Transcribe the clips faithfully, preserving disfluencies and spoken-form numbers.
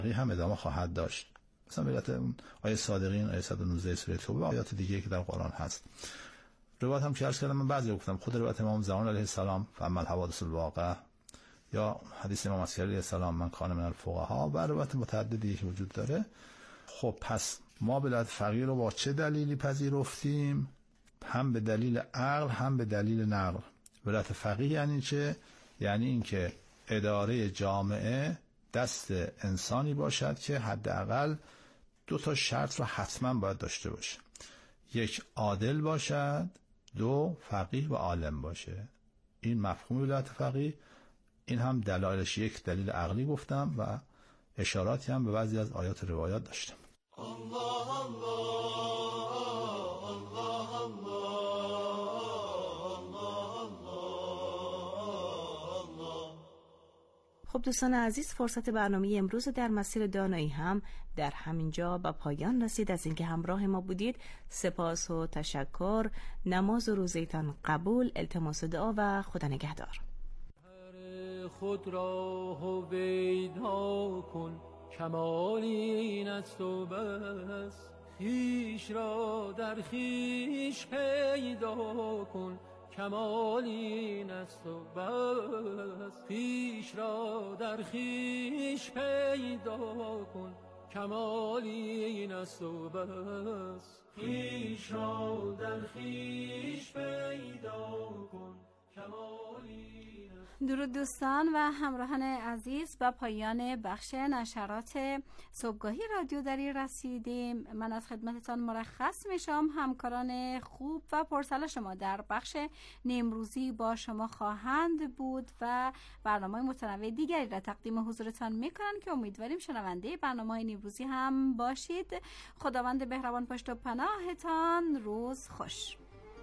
هم ادامه خواهد داشت. مثلا روایت آیه صادقین آیه صد و نوزده سوره توبه و آیات دیگه که در قرآن هست. روایت هم که عرض کردم من بعضی گفتم، خود روایت امام زمان علیه السلام فاما الحوادث الواقعه، یا حدیث امام عسکری علیه السلام من کان من الفقها، و روایت متعددی که وجود داره. خب پس ما ولایت فقیه رو با چه دلیلی پذیرفتیم؟ هم به دلیل عقل هم به دلیل نقل. ولایت فقیه یعنی چه؟ یعنی اینکه اداره جامعه دست انسانی باشد که حداقل دو تا شرط رو حتما باید داشته باشه: یک عادل باشد، دو فقیه و عالم باشه. این مفهوم ولایت فقیه. این هم دلایلش یک دلیل عقلی گفتم و اشاراتی هم به بعضی از آیات روایات داشتم. الله الله الله الله. خب دوستان عزیز، فرصت برنامه امروز در مسیر دانایی هم در همینجا به پایان رسید. از اینکه همراه ما بودید سپاس و تشکر. نماز و روزیتان قبول. التماس دعا و خدا نگهدار. خود را هویدا کن، کمال این است و بس. خویش را در خویش پیدا کن، کمال این است و بس. خویش را در خویش پیدا کن، کمال این است و بس. خویش را در خویش پیدا کن، کمال این است. درود دوستان و همراهان عزیز، با پایان بخش نشرات صبحگاهی رادیو دری رسیدیم. من از خدمتتان مرخص میشم. همکاران خوب و پرسل شما در بخش نیمروزی با شما خواهند بود و برنامه متنوع دیگری را تقدیم حضورتان میکنن که امیدواریم شنونده برنامه نیمروزی هم باشید. خداوند مهربان پشت و پناهتان. روز خوش.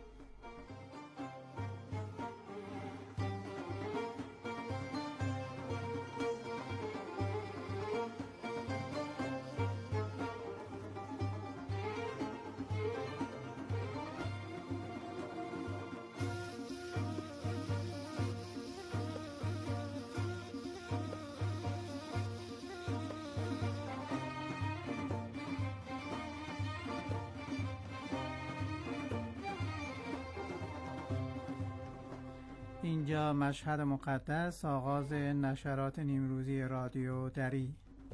اینجا مشهد مقدس، آغاز نشرات نیمروزی رادیو دری.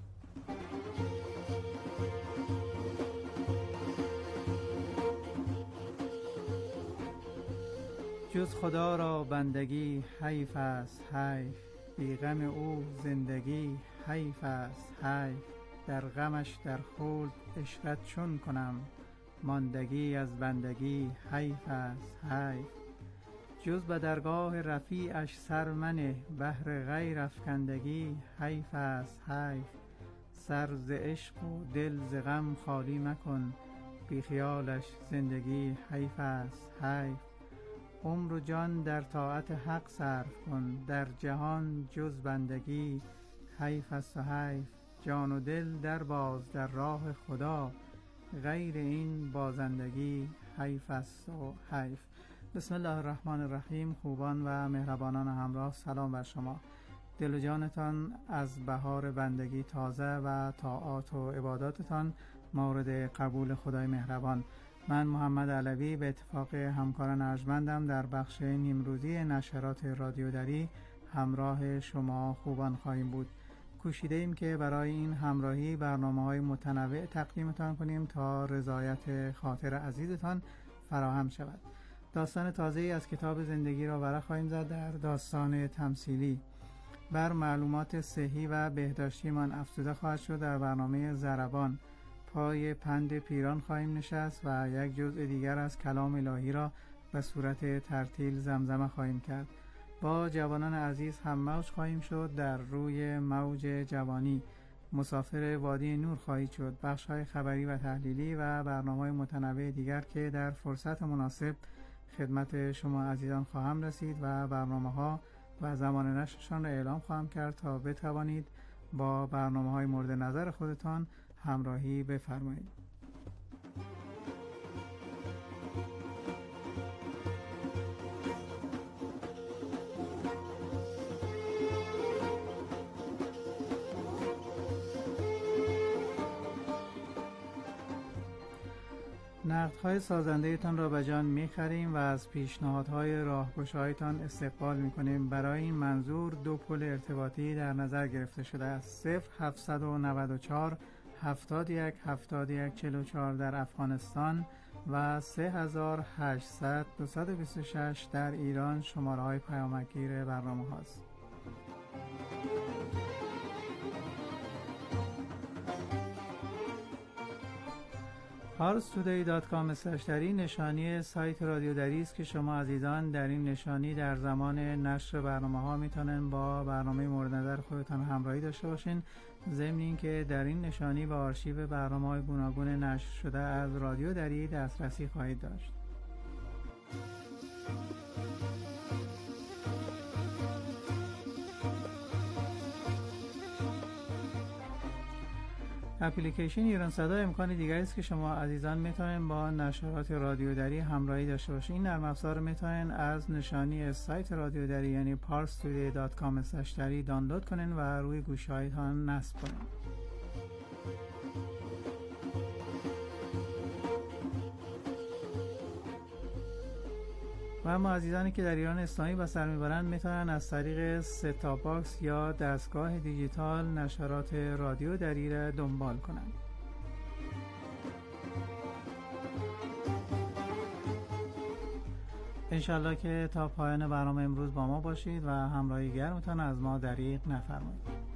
جز خدا را بندگی حیف است حیف، بی غم او زندگی حیف است حیف. در غمش در خلد عشرت چون کنم، ماندگی از بندگی حیف است حیف. جز به درگاه رفیعش سر منه، بهر غیر افکندگی حیف است حیف. سر ز عشق و دل ز غم خالی مکن، بی خیالش زندگی حیف است حیف. عمر و جان در طاعت حق صرف کن، در جهان جز بندگی حیف است و حیف. جان و دل در باز در راه خدا، غیر این بازندگی حیف است و حیف. بسم الله الرحمن الرحیم. خوبان و مهربانان همراه، سلام بر شما. دل و جانتان از بهار بندگی تازه و طاعات و عباداتتان مورد قبول خدای مهربان. من محمد علوی به اتفاق همکاران ارجمندم در بخش نیمروزی نشرات رادیو دری همراه شما خوبان خواهیم بود. کوشیده ایم که برای این همراهی برنامه‌های متنوع تقدیمتان کنیم تا رضایت خاطر عزیزتان فراهم شود. داستان تازه‌ای از کتاب زندگی را ورق خواهیم زد در داستان تمثیلی. بر معلومات صحی و بهداشتی من افزوده خواهد شد. در برنامه ضربان پای پند پیران خواهیم نشست و یک جزء دیگر از کلام الهی را به صورت ترتیل زمزمه خواهیم کرد. با جوانان عزیز هم موج خواهیم شد. در روی موج جوانی مسافر وادی نور خواهید شد. بخش‌های خبری و تحلیلی و برنامه‌های متنوع دیگر که در فرصت مناسب خدمت شما عزیزان خواهم رسید و برنامه‌ها و زمان نشرشان را اعلام خواهم کرد تا بتوانید با برنامه‌های مورد نظر خودتان همراهی بفرمایید. نقدهای سازنده‌تان را به جان می‌خریم و از پیشنهادهای راهگشایتان استقبال می‌کنیم. برای این منظور دو پل ارتباطی در نظر گرفته شده است: صفر هفتصد و نود و چهار هفتاد و یک هفتاد و یک چهل و چهار در افغانستان و سه هزار و هشتصد دویست و بیست و شش در ایران شماره‌های پیامکگیر برنامه هاست. پارس تودی دات کام اسلش دری نشانی سایت رادیو دری است که شما عزیزان در این نشانی در زمان نشر برنامه ها میتونن با برنامه مورد نظر خودتان همراهی داشته باشین. ضمن اینکه در این نشانی به آرشیو برنامه‌های گوناگون نشر شده از رادیو دری دسترسی خواهید داشت. اپلیکیشن ایران صدا امکان دیگری است که شما عزیزان میتونید با نشرات رادیو دری همراهی داشته باشید. این نرم افزار میتونید از نشانی سایت رادیو دری یعنی پارس تودی دات کام اسلش دری دانلود کنین و روی گوشی‌هایتان نصب کنین. و اما عزیزانی که در ایران اسلامی به سر میبرند میتونن از طریق ست-تاپ باکس یا دستگاه دیجیتال نشرات رادیو دری را دنبال کنند. انشالله که تا پایان برنامه امروز با ما باشید و همراهی گرمتان از ما دریغ نفرمایید.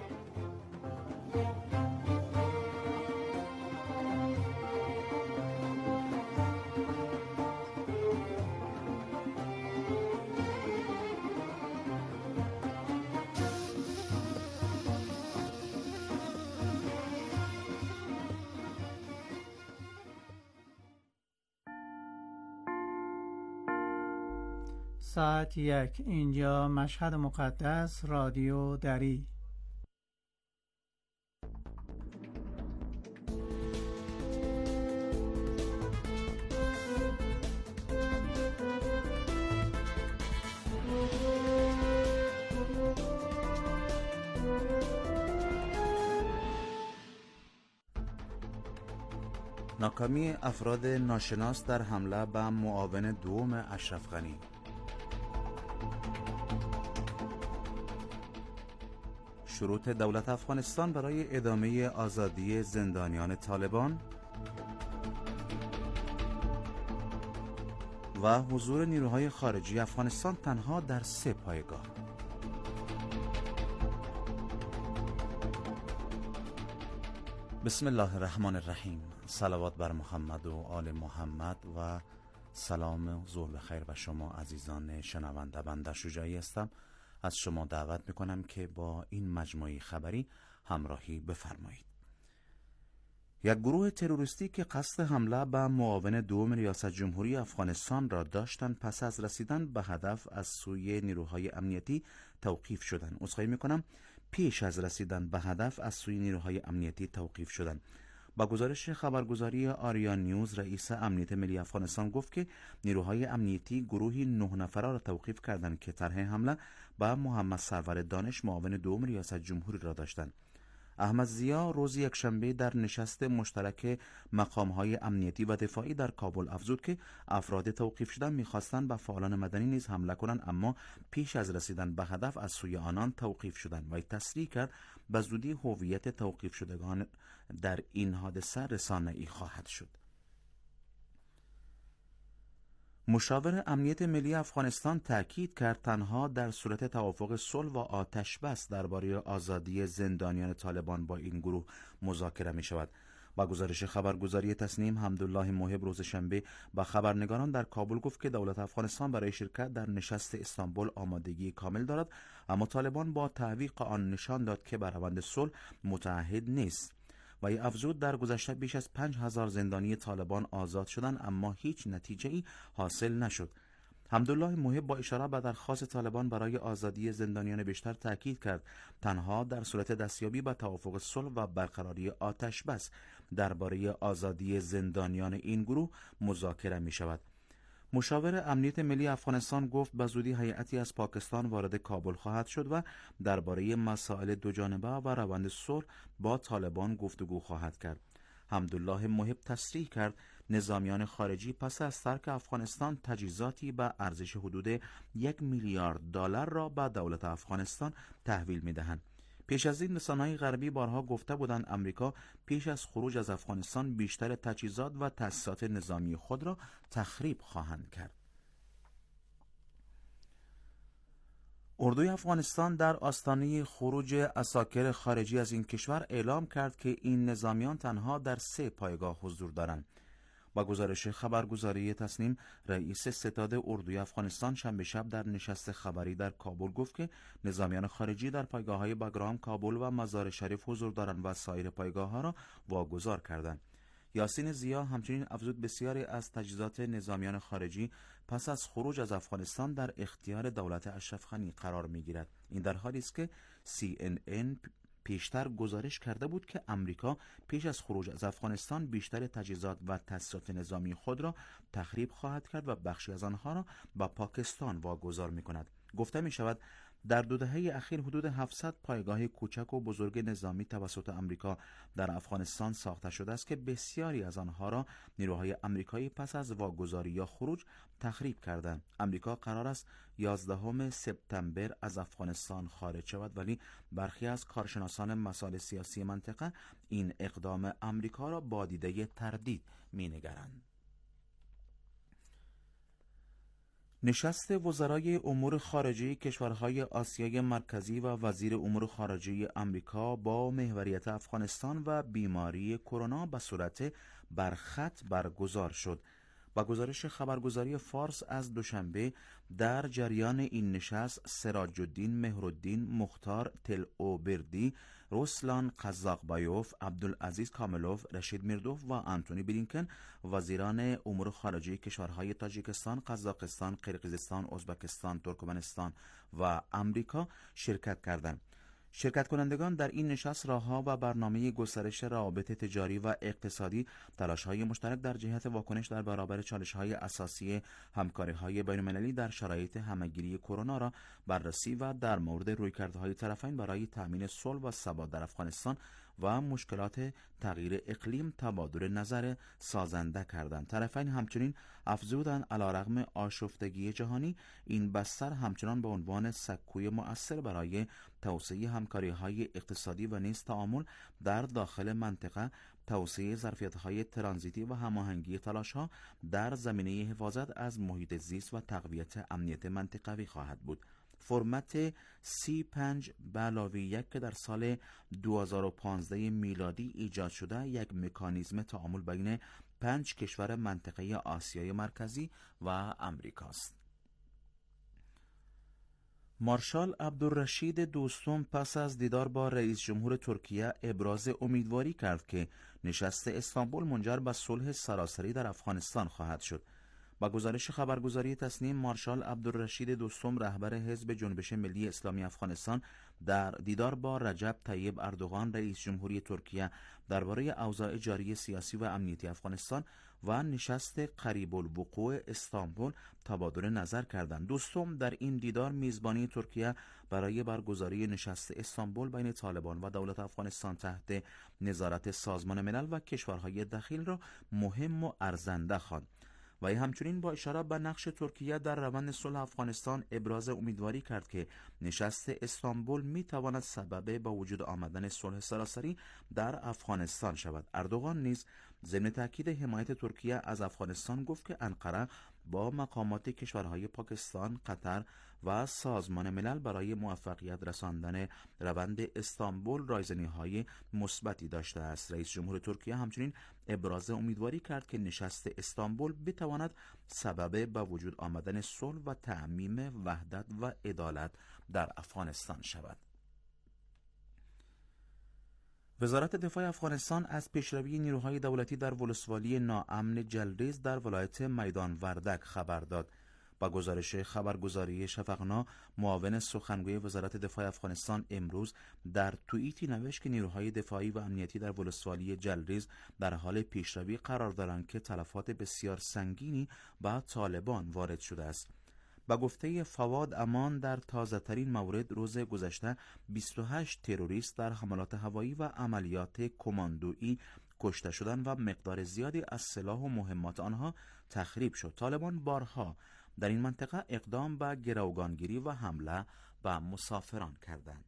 ساعت یک، اینجا مشهد مقدس، رادیو دری. ناکامی افراد ناشناس در حمله به معاون دوم اشرف غنی. شروط دولت افغانستان برای ادامه آزادی زندانیان طالبان و حضور نیروهای خارجی افغانستان تنها در سه پایگاه. بسم الله الرحمن الرحیم. صلوات بر محمد و آل محمد و سلام ظهر بخیر به شما عزیزان شنونده. بنده شجاعی هستم. از شما دعوت میکنم که با این مجموعه خبری همراهی بفرمایید. یک گروه تروریستی که قصد حمله به معاون دوم ریاست جمهوری افغانستان را داشتند پس از رسیدن به هدف از سوی نیروهای امنیتی توقیف شدند. عذرخواهی میکنم پیش از رسیدن به هدف از سوی نیروهای امنیتی توقیف شدند. با گزارش خبرگزاری آریا نیوز، رئیس امنیت ملی افغانستان گفت که نیروهای امنیتی گروهی نه نفره را توقیف کردند که طرح حمله به محمد سرور دانش معاون دوم ریاست جمهوری را داشتند. احمد ضیا روز یکشنبه در نشست مشترک مقام‌های امنیتی و دفاعی در کابل افزود که افراد توقیف شده می‌خواستند به فعالان مدنی نیز حمله کنند، اما پیش از رسیدن به هدف از سوی آنان توقیف شدند و تصریح کرد به زودی هویت توقیف شدگان در این حادثه رسانه‌ای خواهد شد. مشاور امنیت ملی افغانستان تاکید کرد تنها در صورت توافق صلح و آتش بس درباره آزادی زندانیان طالبان با این گروه مذاکره می شود. با گزارش خبرگزاری تصنیم، حمدالله محب روز شنبه با خبرنگاران در کابل گفت که دولت افغانستان برای شرکت در نشست استانبول آمادگی کامل دارد، اما طالبان با تعویق آن نشان داد که بر روند صلح متعهد نیست. و ای افزود در گذشته بیش از پنج هزار زندانی طالبان آزاد شدند اما هیچ نتیجه ای حاصل نشد. حمدالله محب با اشاره به درخواست طالبان برای آزادی زندانیان بیشتر تاکید کرد تنها در صورت دستیابی به توافق صلح و برقراری آتش بس درباره آزادی زندانیان این گروه مذاکره می شود. مشاور امنیت ملی افغانستان گفت به زودی هیئتی از پاکستان وارد کابل خواهد شد و درباره مسائل دوجانبه و روند صلح با طالبان گفتگو خواهد کرد. حمدالله محب تصریح کرد نظامیان خارجی پس از ترک افغانستان تجهیزاتی به ارزش حدود یک میلیارد دلار را به دولت افغانستان تحویل می‌دهند. پیش از این رسانه‌های غربی بارها گفته بودند امریکا پیش از خروج از افغانستان بیشتر تجهیزات و تأسیسات نظامی خود را تخریب خواهند کرد. اردوی افغانستان در آستانه خروج عساکر خارجی از این کشور اعلام کرد که این نظامیان تنها در سه پایگاه حضور دارند. با گزارش خبرگزاری تسنیم، رئیس ستاد اردوی افغانستان شنبه شب در نشست خبری در کابل گفت که نظامیان خارجی در پایگاه‌های باگرام، کابل و مزار شریف حضور دارند و سایر پایگاه‌ها را واگذار کردند. یاسین زیا همچنین افزود بسیاری از تجهیزات نظامیان خارجی پس از خروج از افغانستان در اختیار دولت اشرف غنی قرار می‌گیرد. این در حالی است که سی ان ان پیشتر گزارش کرده بود که امریکا پیش از خروج از افغانستان بیشتر تجهیزات و تأسیسات نظامی خود را تخریب خواهد کرد و بخشی از آنها را به پاکستان واگذار می‌کند. گفته می‌شود در دو دهه اخیر حدود هفتصد پایگاه کوچک و بزرگ نظامی توسط آمریکا در افغانستان ساخته شده است که بسیاری از آنها را نیروهای آمریکایی پس از واگذاری یا خروج تخریب کردند. آمریکا قرار است یازدهم سپتامبر از افغانستان خارج شود، ولی برخی از کارشناسان مسائل سیاسی منطقه این اقدام آمریکا را با دیده تردید می‌نگرند. نشست وزرای امور خارجه کشورهای آسیای مرکزی و وزیر امور خارجه آمریکا با محوریت افغانستان و بیماری کرونا به صورت برخط برگزار شد. با گزارش خبرگزاری فارس از دوشنبه، در جریان این نشست سراج الدین مهرالدین مختار تل اوبردی، رسلان قزاقبایوف، عبدالعزیز کاملوف، رشید میردوف و آنتونی بلینکن وزیران امور خارجه کشورهای تاجیکستان، قزاقستان، قرقیزستان، ازبکستان، ترکمنستان و آمریکا شرکت کردند. شرکت کنندگان در این نشست راهها و برنامه گسترش روابط تجاری و اقتصادی، تلاش‌های مشترک در جهت واکنش در برابر چالش‌های اساسی همکاری‌های بین‌المللی در شرایط همه‌گیری کرونا را بررسی و در مورد رویکردهای طرفین برای تأمین صلح و ثبات در افغانستان و مشکلات تغییر اقلیم تبادل نظر سازنده کردند. طرفین همچنین افزودند علیرغم آشفتگی جهانی، این بستر همچنان به عنوان سکوی مؤثر برای توسعه همکاری‌های اقتصادی و نیز تعامل در داخل منطقه، توسعه ظرفیت‌های ترانزیتی و هماهنگی تلاش‌ها در زمینه حفاظت از محیط زیست و تقویت امنیت منطقوی خواهد بود. فرمت سی پنج به علاوه یک که در سال دو هزار و پانزده میلادی ایجاد شده، یک مکانیزم تعامل بین پنج کشور منطقه آسیای مرکزی و امریکاست. مارشال عبدالرشید دوستم پس از دیدار با رئیس جمهور ترکیه ابراز امیدواری کرد که نشست استانبول منجر به صلح سراسری در افغانستان خواهد شد. با گزارش خبرگزاری تسنیم، مارشال عبدالرشید دوستم رهبر حزب جنبش ملی اسلامی افغانستان در دیدار با رجب طیب اردوغان رئیس جمهوری ترکیه درباره اوضاع جاری سیاسی و امنیتی افغانستان و نشست قریب الوقوع استانبول تبادل نظر کردند. دوستم در این دیدار میزبانی ترکیه برای برگزاری نشست استانبول بین طالبان و دولت افغانستان تحت نظارت سازمان ملل و کشورهای دخیل را مهم و ارزنده خواند. و همچنین با اشاره به نقش ترکیه در روند صلح افغانستان ابراز امیدواری کرد که نشست استانبول می تواند سبب به وجود آمدن صلح سراسری در افغانستان شود. اردوغان نیز ضمن تاکید حمایت ترکیه از افغانستان گفت که انقره با مقامات کشورهای پاکستان، قطر و سازمان ملل برای موفقیت رساندن روند استانبول رایزنی‌های مثبتی داشته است. رئیس جمهور ترکیه همچنین ابراز امیدواری کرد که نشست استانبول بتواند سبب به وجود آمدن صلح و تعمیم وحدت و عدالت در افغانستان شود. وزارت دفاع افغانستان از پیشروی نیروهای دولتی در ولسوالی ناامن جلریز در ولایت میدان وردک خبر داد. با گزارش خبرگزاری شفقنا، معاون سخنگوی وزارت دفاع افغانستان امروز در توییتی نوشت که نیروهای دفاعی و امنیتی در ولسوالی جلریز در حال پیشروی قرار دارند که تلفات بسیار سنگینی به طالبان وارد شده است. با گفته فواد امان، در تازه ترین مورد روز گذشته بیست و هشت تروریست در حملات هوایی و عملیات کماندویی کشته شدند و مقدار زیادی از سلاح و مهمات آنها تخریب شد. طالبان بارها در این منطقه اقدام به گروگانگیری و حمله به مسافران کردند.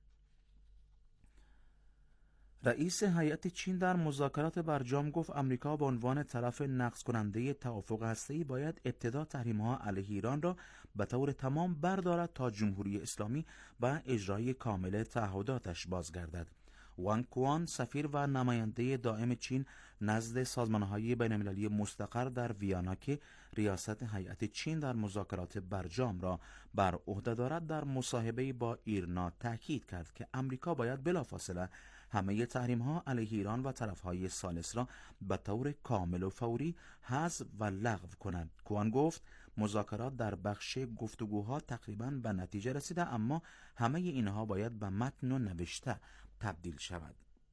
رئیس هیئت چین در مذاکرات برجام گفت آمریکا به عنوان طرف نقض کننده توافق هسته‌ای باید ابتدا تحریم‌ها علیه ایران را به طور تمام بردارد تا جمهوری اسلامی به اجرای کامل تعهداتش بازگردد. وانگ کوان، سفیر و نماینده دائم چین نزد سازمان‌های بین‌المللی مستقر در ویانا که ریاست هیئت چین در مذاکرات برجام را بر عهده دارد، در مصاحبه‌ای با ایرنا تاکید کرد که آمریکا باید بلافاصله همه تحریم‌ها علیه ایران و طرف‌های ثالث را به طور کامل و فوری حذف و لغو کند. کوان گفت مذاکرات در بخش گفتگوها تقریباً به نتیجه رسیده، اما همه اینها باید به متن و نوشته تبدیل شود.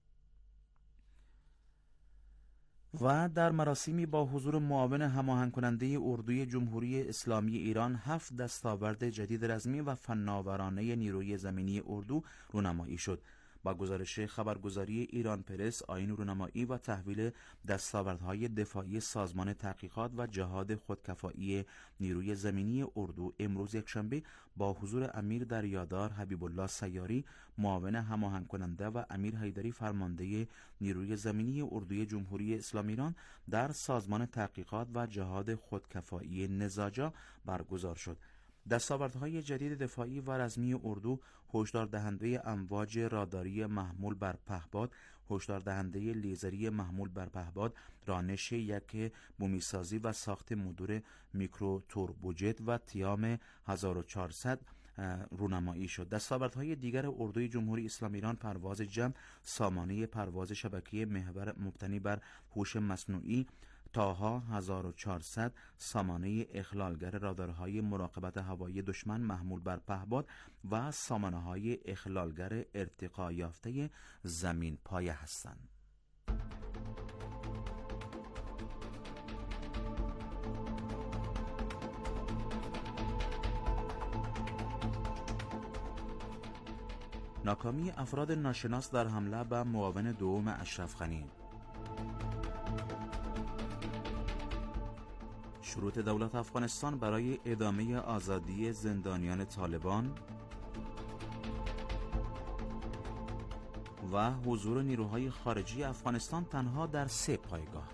و در مراسمی با حضور معاون هماهنگ کننده اردوی جمهوری اسلامی ایران، هفت دستاورد جدید رزمی و فناورانه نیروی زمینی اردو رونمایی شد. با گزارش خبرگزاری ایران پرس، آیین رونمایی و تحویل دستاوردهای دفاعی سازمان تحقیقات و جهاد خودکفایی نیروی زمینی اردو امروز یکشنبه با حضور امیر دریادار حبیب الله سیاری، معاون هماهنگ کننده، و امیر حیدری فرمانده نیروی زمینی اردوی جمهوری اسلامی ایران در سازمان تحقیقات و جهاد خودکفایی نزاجا برگزار شد. دستاوردهای جدید دفاعی و رزمی اردو هشدار دهنده امواج راداری محمول بر پهپاد، هشدار دهنده لیزری محمول بر پهپاد، رانش یک بومیسازی و ساخت مدور میکرو توربوجت و تیام هزار و چهارصد رونمایی شد. دستاوردهای دیگر اردوی جمهوری اسلامی ایران: پرواز جمع، سامانه پرواز شبکه محور مبتنی بر هوش مصنوعی تاها هزار و چهارصد، سامانه اخلالگر رادارهای مراقبت هوایی دشمن محمول بر پهپاد و سامانه‌های اخلالگر ارتقا یافته زمین پایه هستند. ناکامی افراد ناشناس در حمله به معاون دوم اشرف غنی. شروط دولت افغانستان برای ادامه آزادی زندانیان طالبان و حضور نیروهای خارجی افغانستان تنها در سه پایگاه.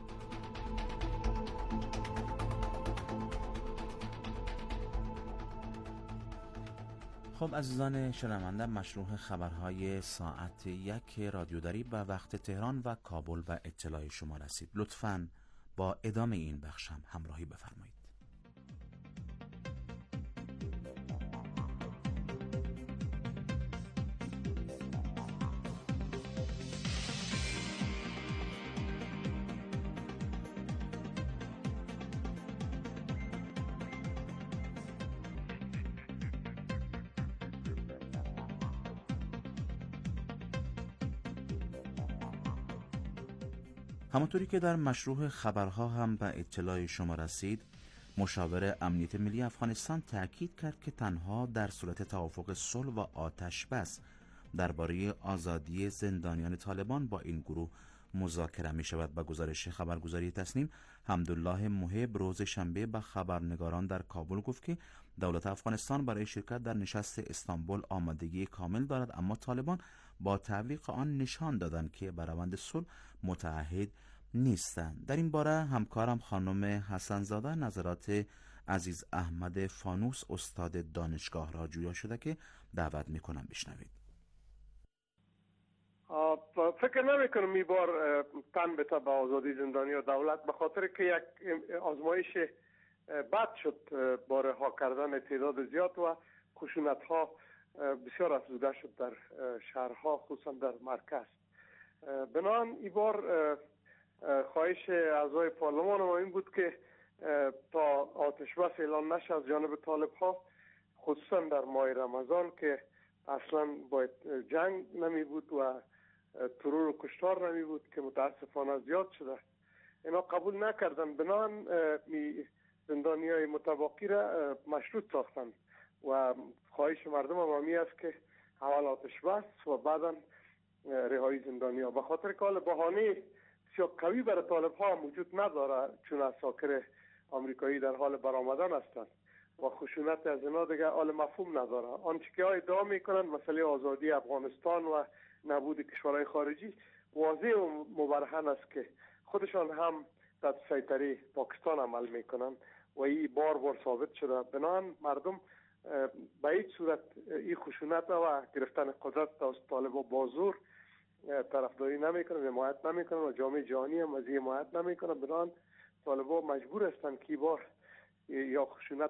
خب عزیزان شنونده، مشروع خبرهای ساعت یک رادیوداری به وقت تهران و کابل و اطلاع شما رسید. لطفاً با ادامه این بخش هم همراهی بفرمایید. همونطوری که در مشروع خبرها هم به اطلاع شما رسید، مشاور امنیت ملی افغانستان تأکید کرد که تنها در صورت توافق صلح و آتش بس درباره آزادی زندانیان طالبان با این گروه مذاکره می شود. با گزارش خبرگزاری تسنیم، حمدالله محب روز شنبه به خبرنگاران در کابل گفت که دولت افغانستان برای شرکت در نشست استانبول آمادگی کامل دارد، اما طالبان با تعلیق آن نشان دادند که بر روند صلح متعهد نیستند. در این باره همکارم خانم حسن زاده نظرات عزیز احمد فانوس استاد دانشگاه را جویا شده که دعوت میکنم بشنوید. فکر نمی کنم این بار تن بتا به آزادی زندانی و دولت، به خاطر که یک آزمایش بد شد با رها کردن تعداد زیاد و خشونت ها بسیار افزوده شد در شهرها، خصوصا در مرکز. بنابراین این بار خواهش اعضای پارلمان ما این بود که تا آتش بس اعلان نشه از جانب طالب ها، خصوصا در ماه رمضان که اصلا باید جنگ نمی بود و ترور و کشتار نمی بود که متاسفانه زیاد شده، اینا قبول نکردن. بنابراین زندانی های متباقی را مشروط ساختن و خواهش مردم هم همی است که اول آتش بس و بعدا رهایی زندانی ها. به خاطر که حال بهانه بسیار قوی برای طالب ها وجود نداره، چون عساکر آمریکایی در حال برآمدن هستند و خشونت از اینا دیگه حال مفهوم نداره. آنچه که ادعا میکنند مسئله آزادی افغانستان و نبود کشورهای خارجی واضح و مبرهن است که خودشان هم تحت سیطره پاکستان عمل میکنند و این بار بار ثابت شده. بنابراین مردم به هیچ صورت این خشونت و گرفتن قدرت از طالبان با زور طرفداری نمیکنن، حمایت نمیکنن و جامعه جهانی هم از این حمایت نمیکنه. بنابراین طالبان مجبور هستند که بار یا خشونت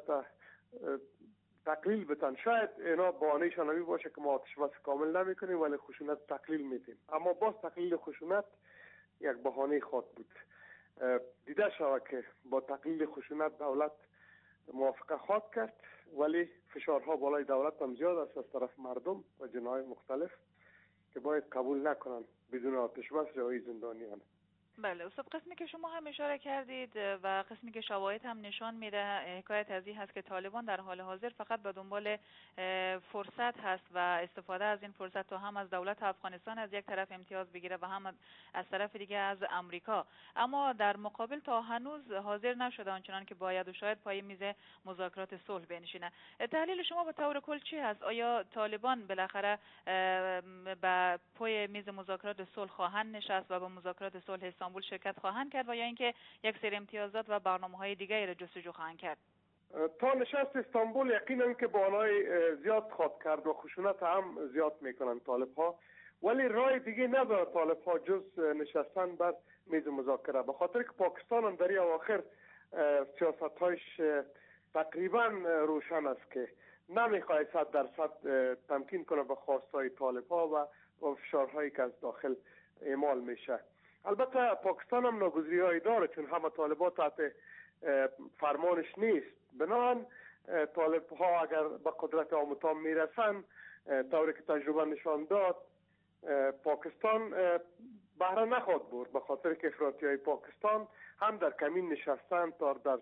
تقلیل بتن. شاید اینا بهانه‌شان نمی باشه که ما آتش بس کامل نمیکنیم ولی خشونت تقلیل میدیم، اما باز تقلیل خشونت یک بهانه خواهد بود. دیده شود که با تقلیل خشونت دولت موافقه خواهد کرد، ولی فشارها بالای دولت هم زیاد است از طرف مردم و جناح مختلف که باید قبول نکنن بدون آتش بس رهایی زندانیان. بله استاد، قسمی که شما هم اشاره کردید و قسمی که شواهد هم نشان میده حکایت از این هست که طالبان در حال حاضر فقط به دنبال فرصت هست و استفاده از این فرصت تا هم از دولت افغانستان از یک طرف امتیاز بگیره و هم از طرف دیگه از امریکا، اما در مقابل تا هنوز حاضر نشده آنچنان که باید و شاید پای میز مذاکرات صلح بنشینه. تحلیل شما به طور کل چی هست؟ آیا طالبان بالاخره به پای میز مذاکرات صلح خواهند نشست و به مذاکرات صلح استانبول شرکت خواهند کرد و یا اینکه یک سری امتیازات و برنامه‌های دیگری را جستجو خواهند کرد؟ تا نشست استانبول یقینا که بانای زیاد خواهد کرد و خشونت هم زیاد میکنن طالب ها، ولی راه دیگه نداره طالب ها جز نشستن بر میز مذاکره، به خاطر که پاکستان هم در اواخر سیاست هایش تقریبا روشن است که نمیخواد صد درصد تمکین کنه به خواستهای طالب ها و فشارهایی که از داخل اعمال میشه. البته پاکستان هم ناگزیری هایی داره چون همه طالبان تحت فرمانش نیست. بنابراین طالب ها اگر به قدرت آموتام میرسن طوری که تجربه نشان داد پاکستان بهره نخواد برد، به خاطر که افراطی های پاکستان هم در کمین نشستن تا در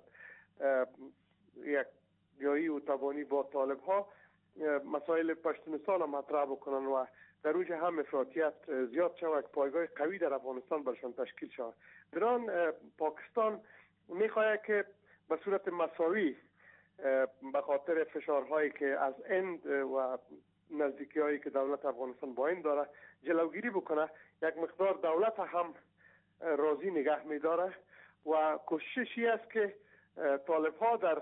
یک جایی و توانی با طالب ها مسائل پشتونستان هم مطرح بکنن و در اوج هم افراطیت زیاد شود، پایگاه قوی در افغانستان برشان تشکیل شود. دران پاکستان میخواهد که به صورت مساوی به خاطر فشارهایی که از هند و نزدیکی هایی که دولت افغانستان با این داره جلوگیری بکنه، یک مقدار دولت هم راضی نگه میداره و کوششی است که طالب ها در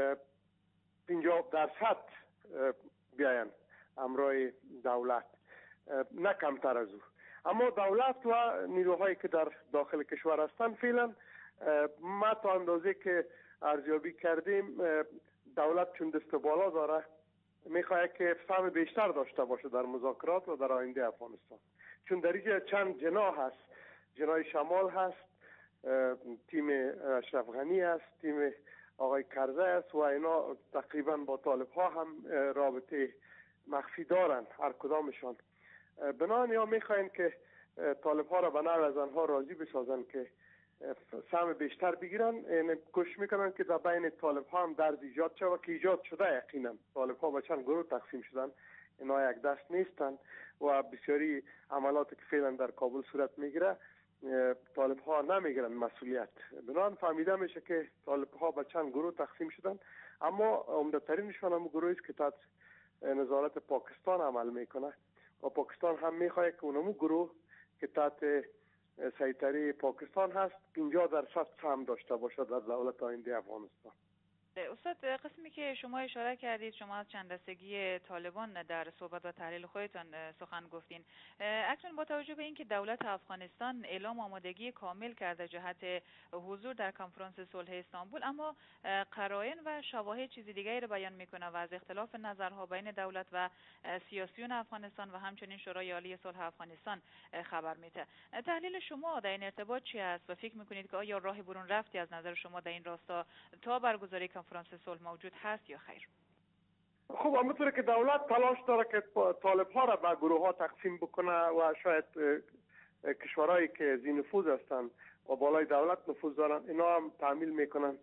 پنجاه درصد بیاین همراه دولت، نه کمتر از او. اما دولت و نیروهایی که در داخل کشور هستند فعلا ما تا اندازه که ارزیابی کردیم دولت چون دست بالا داره میخواد که فهم بیشتر داشته باشه در مذاکرات و در آینده افغانستان، چون در اینجا چند جناح هست، جناح شمال هست، تیم اشرف غنی هست، تیم آقای کرزی است و اینا تقریبا با طالب ها هم رابطه مخفی دارن هر کدامشان. بنابراین یا میخواین که طالب ها را به نوع از آنها راضی بسازن که سهم بیشتر بگیرن، یعنی کوشش میکنن که در بین طالب ها هم درد ایجاد شود که ایجاد شده. یقینا طالب ها به چند گروه تقسیم شدن، اینا یک دست نیستن و بسیاری عملات که فعلا در کابل صورت میگیره طالب ها نمیگیرن مسئولیت. بنابراین فهمیده میشه که طالب ها به چند گروه تقسیم شدن، اما عمده ترینشان هم گروهی است که تحت نظارت پاکستان عمل میکنه و پاکستان هم میخواد که اونمو گروه که تحت سیطره پاکستان هست پنجاه درصد سهم داشته باشد در دولت آینده افغانستان. استاد، قسمی که شما اشاره کردید، شما از چند دستگی طالبان در صحبت و تحلیل خودتان سخن گفتین. اکنون با توجه به اینکه دولت افغانستان اعلام آمادگی کامل کرده جهت حضور در کنفرانس صلح استانبول، اما قرائن و شواهد چیز دیگری را بیان میکنه و از اختلاف نظرها بین دولت و سیاسیون افغانستان و همچنین شورای عالی صلح افغانستان خبر میده. تحلیل شما در این ارتباط چی است و فکر میکنید که آیا راه برون رفتی از نظر شما در این راستا تا برگزاری کنفرانس صلح موجود هست یا خیر؟ خب همونطوره که دولت تلاش داره که طالب ها را به گروه ها تقسیم بکنه و شاید کشورهایی که ذی نفوذ هستند و بالای دولت نفوذ دارن اینا هم تعمیل میکنن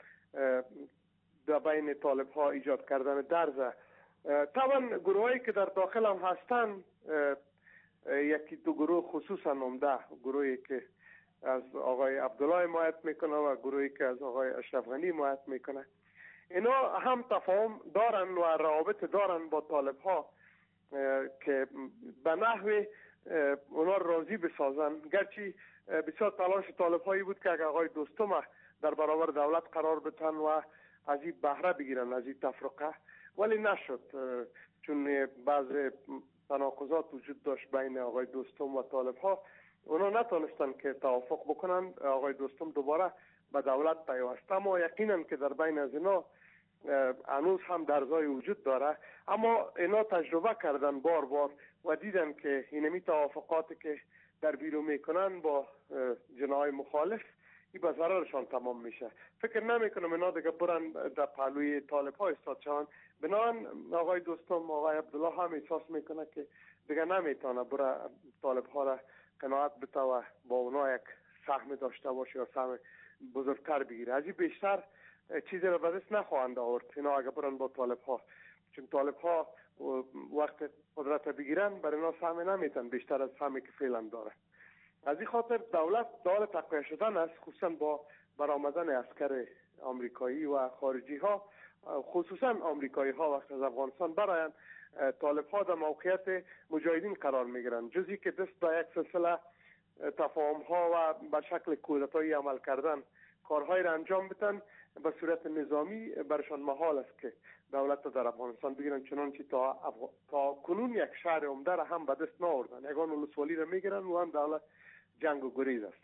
در بین طالب ها ایجاد کردن درزه. طبعا گروه هایی که در داخل هم هستن یکی دو گروه خصوصا عمده گروهی که از آقای عبدالله حمایت میکنه و گروهی که از آقای اشرف غنی حمایت میکنه، اینا هم تفاهم دارن و روابط دارن با طالب ها که به نحوی اونا راضی بسازن. گرچه بسیار تلاش طالب هایی بود که آقای دوستم در برابر دولت قرار بتن و از این بهره بگیرن، از این تفرقه، ولی نشد چون بعض تناقضات وجود داشت بین آقای دوستم و طالب ها. اونا نتونستن که توافق بکنن. آقای دوستم دوباره به دولت پیوسته، اما یقینا که در بین از اینا هنوز هم درزای وجود داره، اما اینا تجربه کردن بار بار و دیدن که اینمی توافقاتی که در بیرون میکنن با جناهای مخالف این به ضررشان تمام میشه. فکر نمیکنم اینا دیگه برن در پهلوی طالب ها استاد شوند. بنابراین آقای دوستم آقای عبدالله هم احساس میکنه که دیگه نمیتونه بره طالب ها را قناعت بده و با اونا یک سهم داشته باشه یا سهم بزرگتر بگیره. از این بیشتر چیزی را به دست نخواهند آورد اینا اگه برن با طالب ها، چون طالب ها وقت قدرت بگیرن برای اینا سهم نمیتن بیشتر از سهمی که فعلا داره. از این خاطر دولت دال تقویت شدن است، خصوصا با برآمدن عسکر آمریکایی و خارجی ها، خصوصا آمریکایی ها وقت از افغانستان براین، طالب ها در موقعیت مجاهدین قرار میگیرن، جزی که دست به یک سلسله تفاهم ها و به شکل کودتایی عمل کردن کارهای را انجام بدن به صورت نظامی برشان محال است که دولت در افغانستان بگیرن، چنانچه تا افغ... تا کنون یک شهر عمده را هم به دست نآوردن. یگان ولسوالی را میگیرن و هم دولت جنگ و گریز است.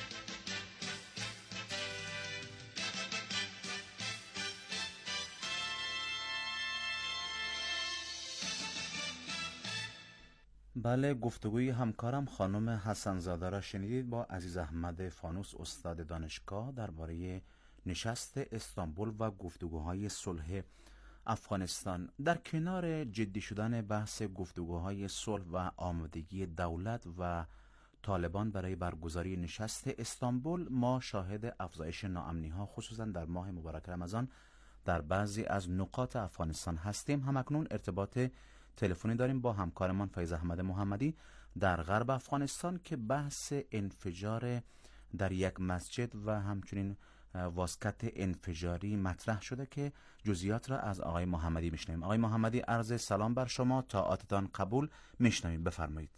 بله، گفتگوی همکارم خانم حسن زاده را شنیدید با عزیز احمد فانوس استاد دانشگاه درباره نشست استانبول و گفتگوهای صلح افغانستان. در کنار جدی شدن بحث گفتگوهای صلح و آمادگی دولت و طالبان برای برگزاری نشست استانبول، ما شاهد افزایش ناامنی ها خصوصا در ماه مبارک رمضان در بعضی از نقاط افغانستان هستیم. همکنون ارتباط تلفنی داریم با همکارمان فیض احمد محمدی در غرب افغانستان که بحث انفجار در یک مسجد و همچنین واسکت انفجاری مطرح شده که جزئیات را از آقای محمدی میشنویم. آقای محمدی، عرض سلام بر شما، طاعتتان قبول. میشنویم، بفرمایید.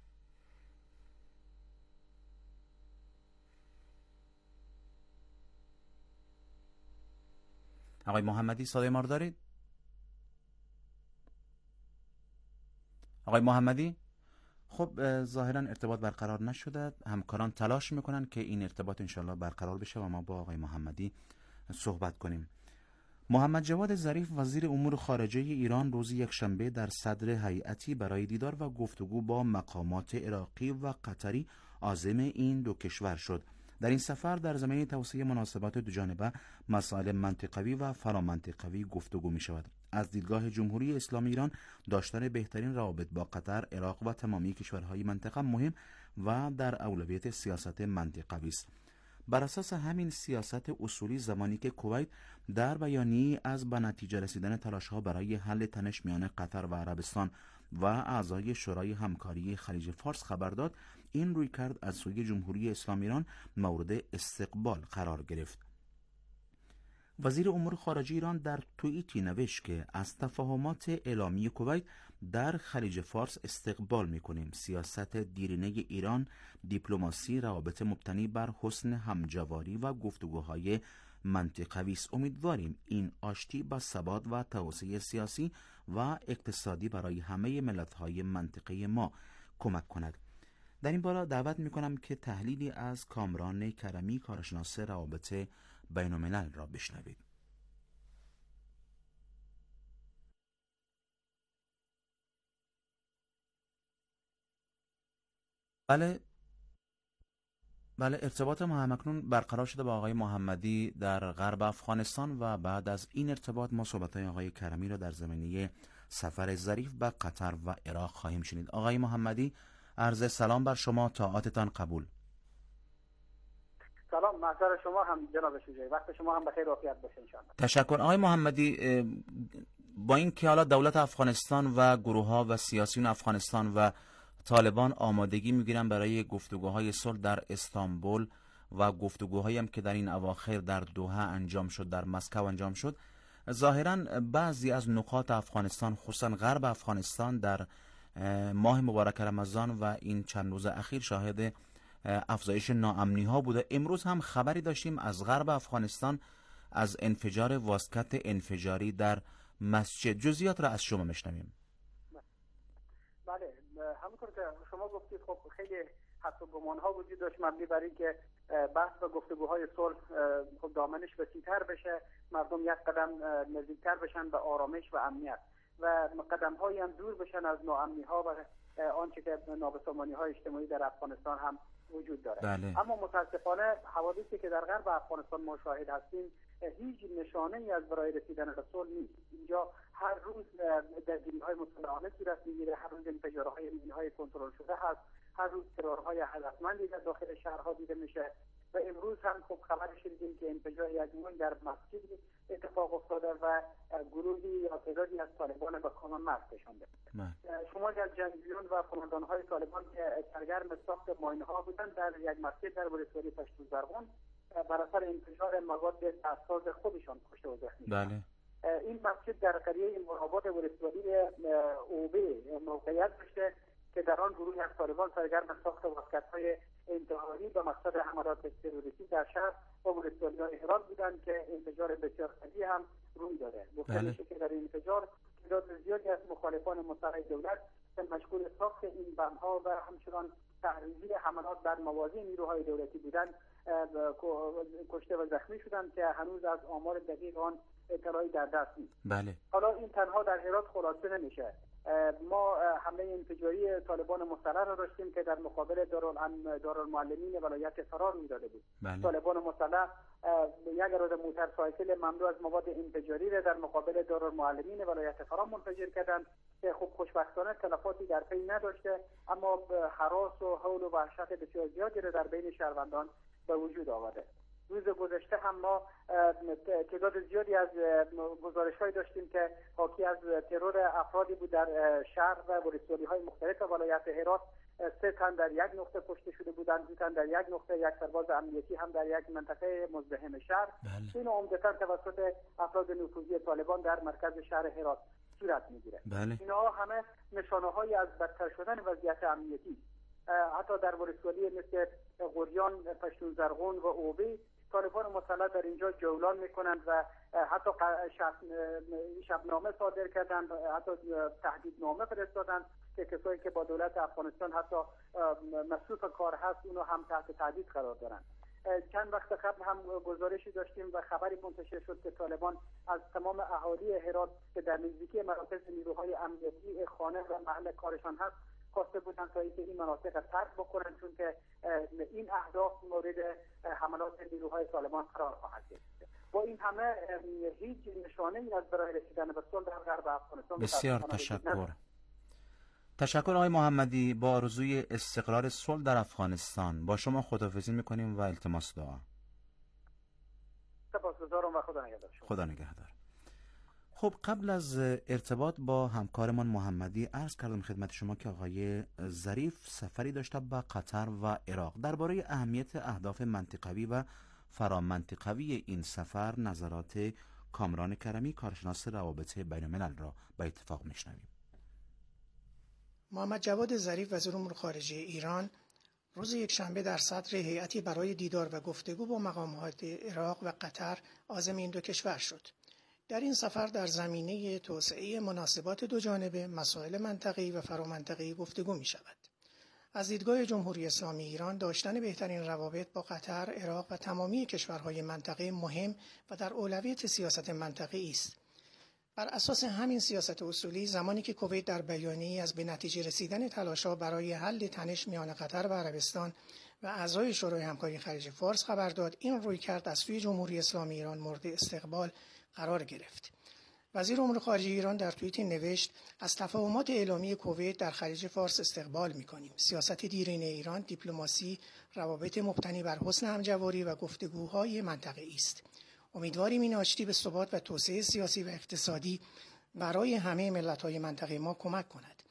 آقای محمدی صدای ما رو دارید؟ آقای محمدی؟ خب ظاهرا ارتباط برقرار نشده. همکاران تلاش میکنن که این ارتباط انشالله برقرار بشه و ما با آقای محمدی صحبت کنیم. محمد جواد ظریف وزیر امور خارجه ایران روز یکشنبه در صدر هیئتی برای دیدار و گفتگو با مقامات عراقی و قطری عازم این دو کشور شد. در این سفر در زمینه توسعه مناسبات دوجانبه، مسائل منطقوی و فرامنطقوی گفتگو می شود. از دیدگاه جمهوری اسلامی ایران داشتن بهترین روابط با قطر، عراق و تمامی کشورهای منطقه مهم و در اولویت سیاست منطقوی است. بر اساس همین سیاست اصولی، زمانی که کویت در بیانیه‌ای از به نتیجه رسیدن تلاش‌ها برای حل تنش میان قطر و عربستان و اعضای شورای همکاری خلیج فارس خبر داد، این رویکرد از سوی جمهوری اسلامی ایران مورد استقبال قرار گرفت. وزیر امور خارجه ایران در توییتی نوشت که از تفاهمات اعلامی کویت در خلیج فارس استقبال می‌کنیم. سیاست دیرینه ایران دیپلماسی، روابط مبتنی بر حسن همجواری و گفتگوهای منطقوی است. امیدواریم این آشتی با ثبات و توسعه سیاسی و اقتصادی برای همه ملت‌های منطقه ما کمک کند. در این باره دعوت می‌کنم که تحلیلی از کامران کرمی، کارشناس روابط بین الملل را بشنوید. بله بله ارتباط ما همکنون برقرار شده با آقای محمدی در غرب افغانستان و بعد از این ارتباط ما صحبت‌های آقای کرمی را در زمینه سفر ظریف به قطر و عراق خواهیم شنید. آقای محمدی، عرض سلام بر شما، طاعتتان قبول. سلام، محضر شما هم جناب شجاعی، وقت شما هم بخیر و عافیت باشه ان شاءالله. تشکر. آقای محمدی، با این که حالا دولت افغانستان و گروه‌ها و سیاسیون افغانستان و طالبان آمادگی میگیرن برای گفتگوهای صلح در استانبول و گفتگوهایی هم که در این اواخر در دوحه انجام شد، در مسکو انجام شد. ظاهراً بعضی از نقاط افغانستان، خصوصا غرب افغانستان، در ماه مبارک رمضان و این چند روز اخیر شاهد افزایش ناامنی ها بوده. امروز هم خبری داشتیم از غرب افغانستان از انفجار واسکت انفجاری در مسجد. جزئیات را از شما میشنویم. بله، همونطور که شما گفتید خب خیلی حس و گمان ها وجود داشت مبنی بر اینکه بحث و گفتگوهای صلح خب دامنش وسیع‌تر بشه، مردم یک قدم نزدیکتر بشن به آرامش و امنیت و قدم هایی هم دور بشن از ناامنی ها و آنچه که نابسامانی های اجتماعی در افغانستان هم وجود داره. بله. اما متاسفانه حوادثی که در غرب افغانستان ما شاهد هستیم هیچ نشانه ای از برای رسیدن به صلح نیست. اینجا هر روز درگیری‌های مسلحانه صورت می‌گیره، هر روز انفجارهای مین‌های کنترل شده هست، هر روز ترورهای هدفمندی در داخل شهرها دیده میشه و امروز هم خب خبر شنیدیم که انفجار یک موین در مسجد اتفاق افتاده و گروهی یا تعدادی از طالبان به کام مرگ کشانده. شماری از جنگجویان و قماندان‌های طالبان که سرگرم ساخت ماین‌ها بودند در یک مسجد در ولسوالی پشتون زرغون بر اثر انفجار مواد اساس خودشان کشته و زخمی شدند. بله. این مسجد در قریه مرابط ولسوالی اوبه موقعیت داشته که در آن گروهی از طالبان سرگرم ساخت واسکت‌های انتحاری به مقصد حملات تروریستی در شهر و ولسوالیان هرات بودند که انفجار بسیار قوی هم روی داده. گفته میشه که در این انفجار تعداد زیادی از مخالفان مسلح دولت که مشغول ساخت این بم‌ها و همچنان تحریزی حملات بر مواضع نیروهای دولتی بودند کشته و زخمی شدند که هنوز از آمار دقیق آن اطلاعی در دست نیست. بله. حالا این تنها در هرات خلاصه نمیشه. ما حمله انفجاری طالبان مسلح را داشتیم که در مقابل دارالمعلمین ولایت فرار می‌داده بود. بله. طالبان مسلح یک اراده موتورسایکل مملو از مواد انفجاری را در مقابل دارالمعلمین ولایت فرار منفجر کردند که خب خوشبختانه تلفاتی در پی نداشته، اما هراس و هول و وحشت بسیار زیادی را در بین شهروندان به وجود آورده. روز گذشته هم ما تعداد زیادی از گزارش‌هایی داشتیم که حاکی از ترور افرادی بود در شهر و ولسوالی‌های مختلف ولایت هرات. سه تن در یک نقطه کشته شده بودند، دو تن در یک نقطه، یک سرباز امنیتی هم در یک منطقه مزدحم شهر. این عمدتاً توسط افراد نفوذی طالبان در مرکز شهر هرات صورت می‌گیره. بله. اینها همه نشانه‌هایی از بدتر شدن وضعیت امنیتی. حتی در ولسوالی مثل غوریان، پشتون زرغون و اوبی طالبان مسلح در اینجا جولان میکنند و حتی شبنامه صادر کردند، حتی تهدیدنامه فرستادند که کسایی که با دولت افغانستان حتی مصروف کار هست اونو هم تحت تهدید قرار دارند. چند وقت قبل هم گزارشی داشتیم و خبری منتشر شد که طالبان از تمام اهالی هرات که در نزدیکی مراکز نیروهای امنیتی خانه و محل کارشان هست خواسته بودند تا اینکه این مناطق را ترک بکنند، چون که این اهداف مورد حملات نیروهای طالبان قرار خواهد گرفت. با این همه هیچ نشانه‌ای از برای رسیدن به صلح در غرب افغانستان. بسیار تشکر. تشکر آقای محمدی. با آرزوی استقرار صلح در افغانستان با شما خداحافظی می‌کنیم و التماس دعا. سپاسگزارم و خدا نگهدار. خدا نگهدار. خب قبل از ارتباط با همکارمان محمدی عرض کردم خدمت شما که آقای ظریف سفری داشته به قطر و عراق. درباره اهمیت اهداف منطقوی و فرامنطقوی این سفر نظرات کامران کرمی کارشناس روابط بین الملل را به اتفاق میشنویم. محمد جواد ظریف وزیر امور خارجه ایران روز یکشنبه در صدر هیئتی برای دیدار و گفتگو با مقامات عراق و قطر عازم این دو کشور شد. در این سفر در زمینه توسعه مناسبات دو جانبه، مسائل منطقه‌ای و فرامنطقه‌ای گفتگو می شود. از دیدگاه جمهوری اسلامی ایران داشتن بهترین روابط با قطر، عراق و تمامی کشورهای منطقه مهم و در اولویت سیاست منطقه‌ای است. بر اساس همین سیاست اصولی، زمانی که کویت در بیانیه‌ای از به نتیجه رسیدن تلاش‌ها برای حل تنش میان قطر و عربستان و اعضای شورای همکاری خلیج فارس خبر داد، این رویکرد از سوی جمهوری اسلامی ایران مورد استقبال قرار گرفت. وزیر امور خارجه ایران در توییتی نوشت: از تفاهمات اعلامی کویت در خلیج فارس استقبال می‌کنیم. سیاست دیرینه ایران دیپلماسی، روابط مبتنی بر حسن همجواری و گفتگوهای منطقه‌ای است. امیدواریم این آشتی به ثبات و توسعه سیاسی و اقتصادی برای همه ملت‌های منطقه ما کمک کند.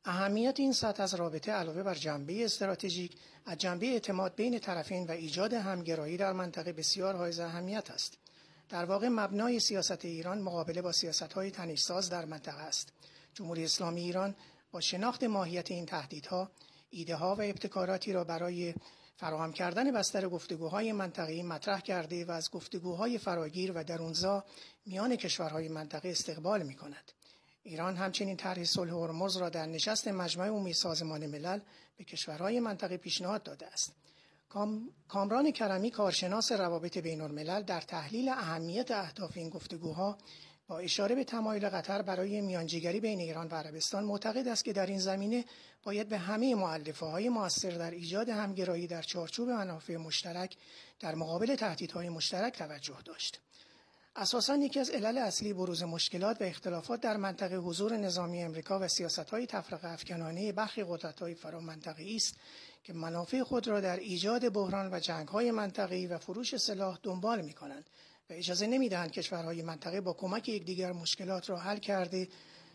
اهمیت این سطح از رابطه علاوه بر جنبه استراتژیک، از جنبه اعتماد بین طرفین و ایجاد همگرایی در منطقه بسیار حائز اهمیت است. در واقع مبنای سیاست ایران مقابله با سیاست‌های تنش‌ساز در منطقه است. جمهوری اسلامی ایران با شناخت ماهیت این تهدیدها، ایده‌ها و ابتکاراتی را برای فراهم کردن بستر گفتگوهای منطقه‌ای مطرح کرده و از گفتگوهای فراگیر و درونزا میان کشورهای منطقه استقبال می‌کند. ایران همچنین طرح صلح هرمز را در نشست مجمع عمومی سازمان ملل به کشورهای منطقه پیشنهاد داده است. کام... کامران کرمی، کارشناس روابط بین الملل، در تحلیل اهمیت اهداف این گفتگوها با اشاره به تمایل قطر برای میانجیگری بین ایران و عربستان معتقد است که در این زمینه باید به همه مؤلفه‌های مؤثر در ایجاد همگرایی در چارچوب منافع مشترک در مقابل تهدیدهای مشترک توجه داشت. اساساً یکی از علل اصلی بروز مشکلات و اختلافات در منطقه حضور نظامی امریکا و سیاست‌های تفرقه افکنانه برخی قدرت‌های فرامنطقه‌ای است که منافع خود را در ایجاد بحران و جنگ‌های منطقه‌ای و فروش سلاح دنبال می‌کنند و اجازه نمی‌دهند کشورهای منطقه با کمک یکدیگر مشکلات را حل کرده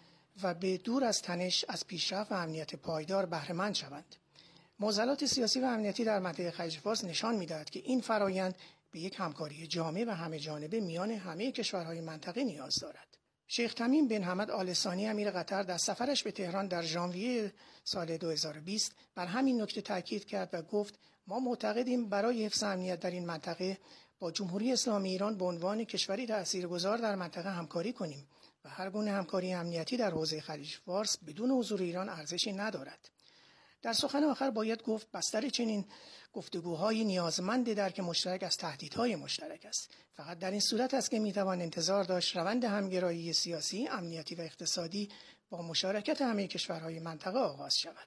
و به دور از تنش از پیشرفت و امنیت پایدار بهره مند شوند. معضلات سیاسی و امنیتی در منطقه خلیج فارس نشان می‌دهد که این فرایند به یک همکاری جامع و همه جانبه میان همه کشورهای منطقه نیاز دارد. شیخ تمیم بن حمد آل ثانی امیر قطر در سفرش به تهران در ژانویه سال دو هزار و بیست بر همین نکته تاکید کرد و گفت ما معتقدیم برای حفظ امنیت در این منطقه با جمهوری اسلامی ایران به عنوان کشوری تاثیرگذار در منطقه همکاری کنیم و هر گونه همکاری امنیتی در حوزه خلیج فارس بدون حضور ایران ارزشی ندارد. در سخن آخر باید گفت بستر چنین گفتگوهای نیازمند درک مشترک از تهدیدهای مشترک است. فقط در این صورت است که میتوان انتظار داشت روند همگرایی سیاسی، امنیتی و اقتصادی با مشارکت همه کشورهای منطقه آغاز شود.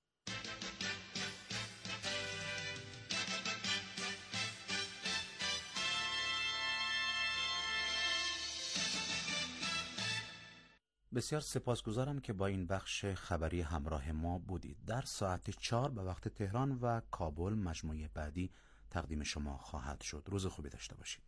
بسیار سپاسگزارم که با این بخش خبری همراه ما بودید. در ساعت چهار به وقت تهران و کابل مجموعه بعدی تقدیم شما خواهد شد. روز خوبی داشته باشید.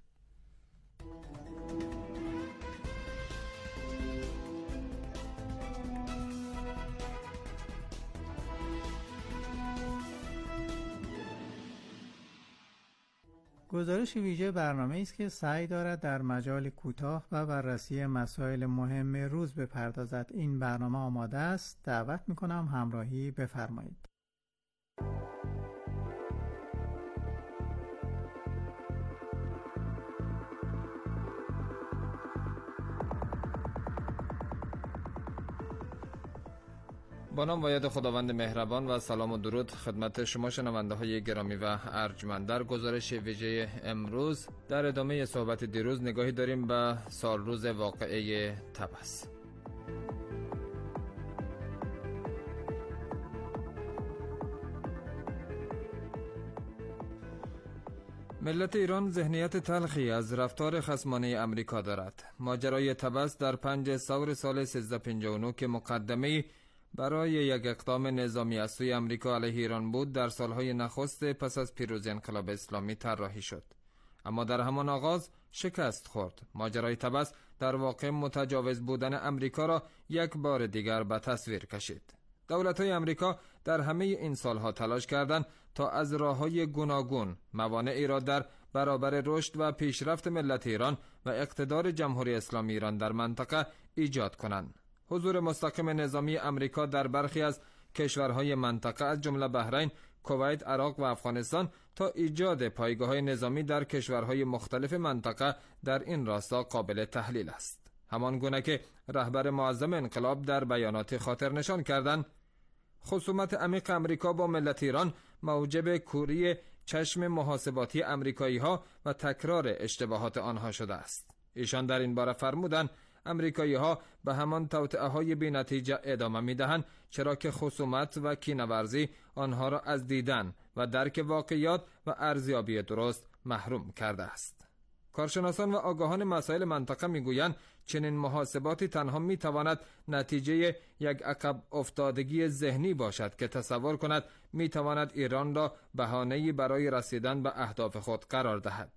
گزارش ویژه برنامه است که سعی دارد در مجال کوتاه و بررسی مسائل مهم روز بپردازد. این برنامه آماده است. دعوت می‌کنم همراهی بفرمایید. با نام و یاد خداوند مهربان و سلام و درود خدمت شما شنونده های گرامی و ارجمند. در گزارش ویژه امروز در ادامه صحبت دیروز نگاهی داریم به سال روز واقعه طبس. ملت ایران ذهنیت تلخی از رفتار خصمانه امریکا دارد. ماجرای طبس در پنج ثور سال سیزده پنجاه و نه که مقدمه‌ای برای یک اقدام نظامی از سوی امریکا علیه ایران بود، در سالهای نخست پس از پیروزی انقلاب اسلامی طراحی شد، اما در همان آغاز شکست خورد. ماجرای طبس در واقع متجاوز بودن امریکا را یک بار دیگر به تصویر کشید. دولت‌های امریکا در همه این سالها تلاش کردند تا از راه‌های گوناگون موانعی را در برابر رشد و پیشرفت ملت ایران و اقتدار جمهوری اسلامی ایران در منطقه ایجاد کنند. حضور مستقیم نظامی امریکا در برخی از کشورهای منطقه از جمله بحرین، کویت، عراق و افغانستان تا ایجاد پایگاه‌های نظامی در کشورهای مختلف منطقه در این راستا قابل تحلیل است. همان گونه که رهبر معظم انقلاب در بیانات خاطر نشان کردند، خصومت عمیق امریکا با ملت ایران موجب کوری چشم محاسباتی امریکایی‌ها و تکرار اشتباهات آنها شده است. ایشان در این باره فرمودند امریکایی‌ها به همان توطئه‌های بی‌نتیجه ادامه می‌دهند، چرا که خصومت و کینه‌ورزی آنها را از دیدن و درک واقعیات و ارزیابی درست محروم کرده است. کارشناسان و آگاهان مسائل منطقه می‌گویند چنین محاسباتی تنها می‌تواند نتیجه یک عقب افتادگی ذهنی باشد که تصور کند می‌تواند ایران را بهانه‌ای برای رسیدن به اهداف خود قرار دهد.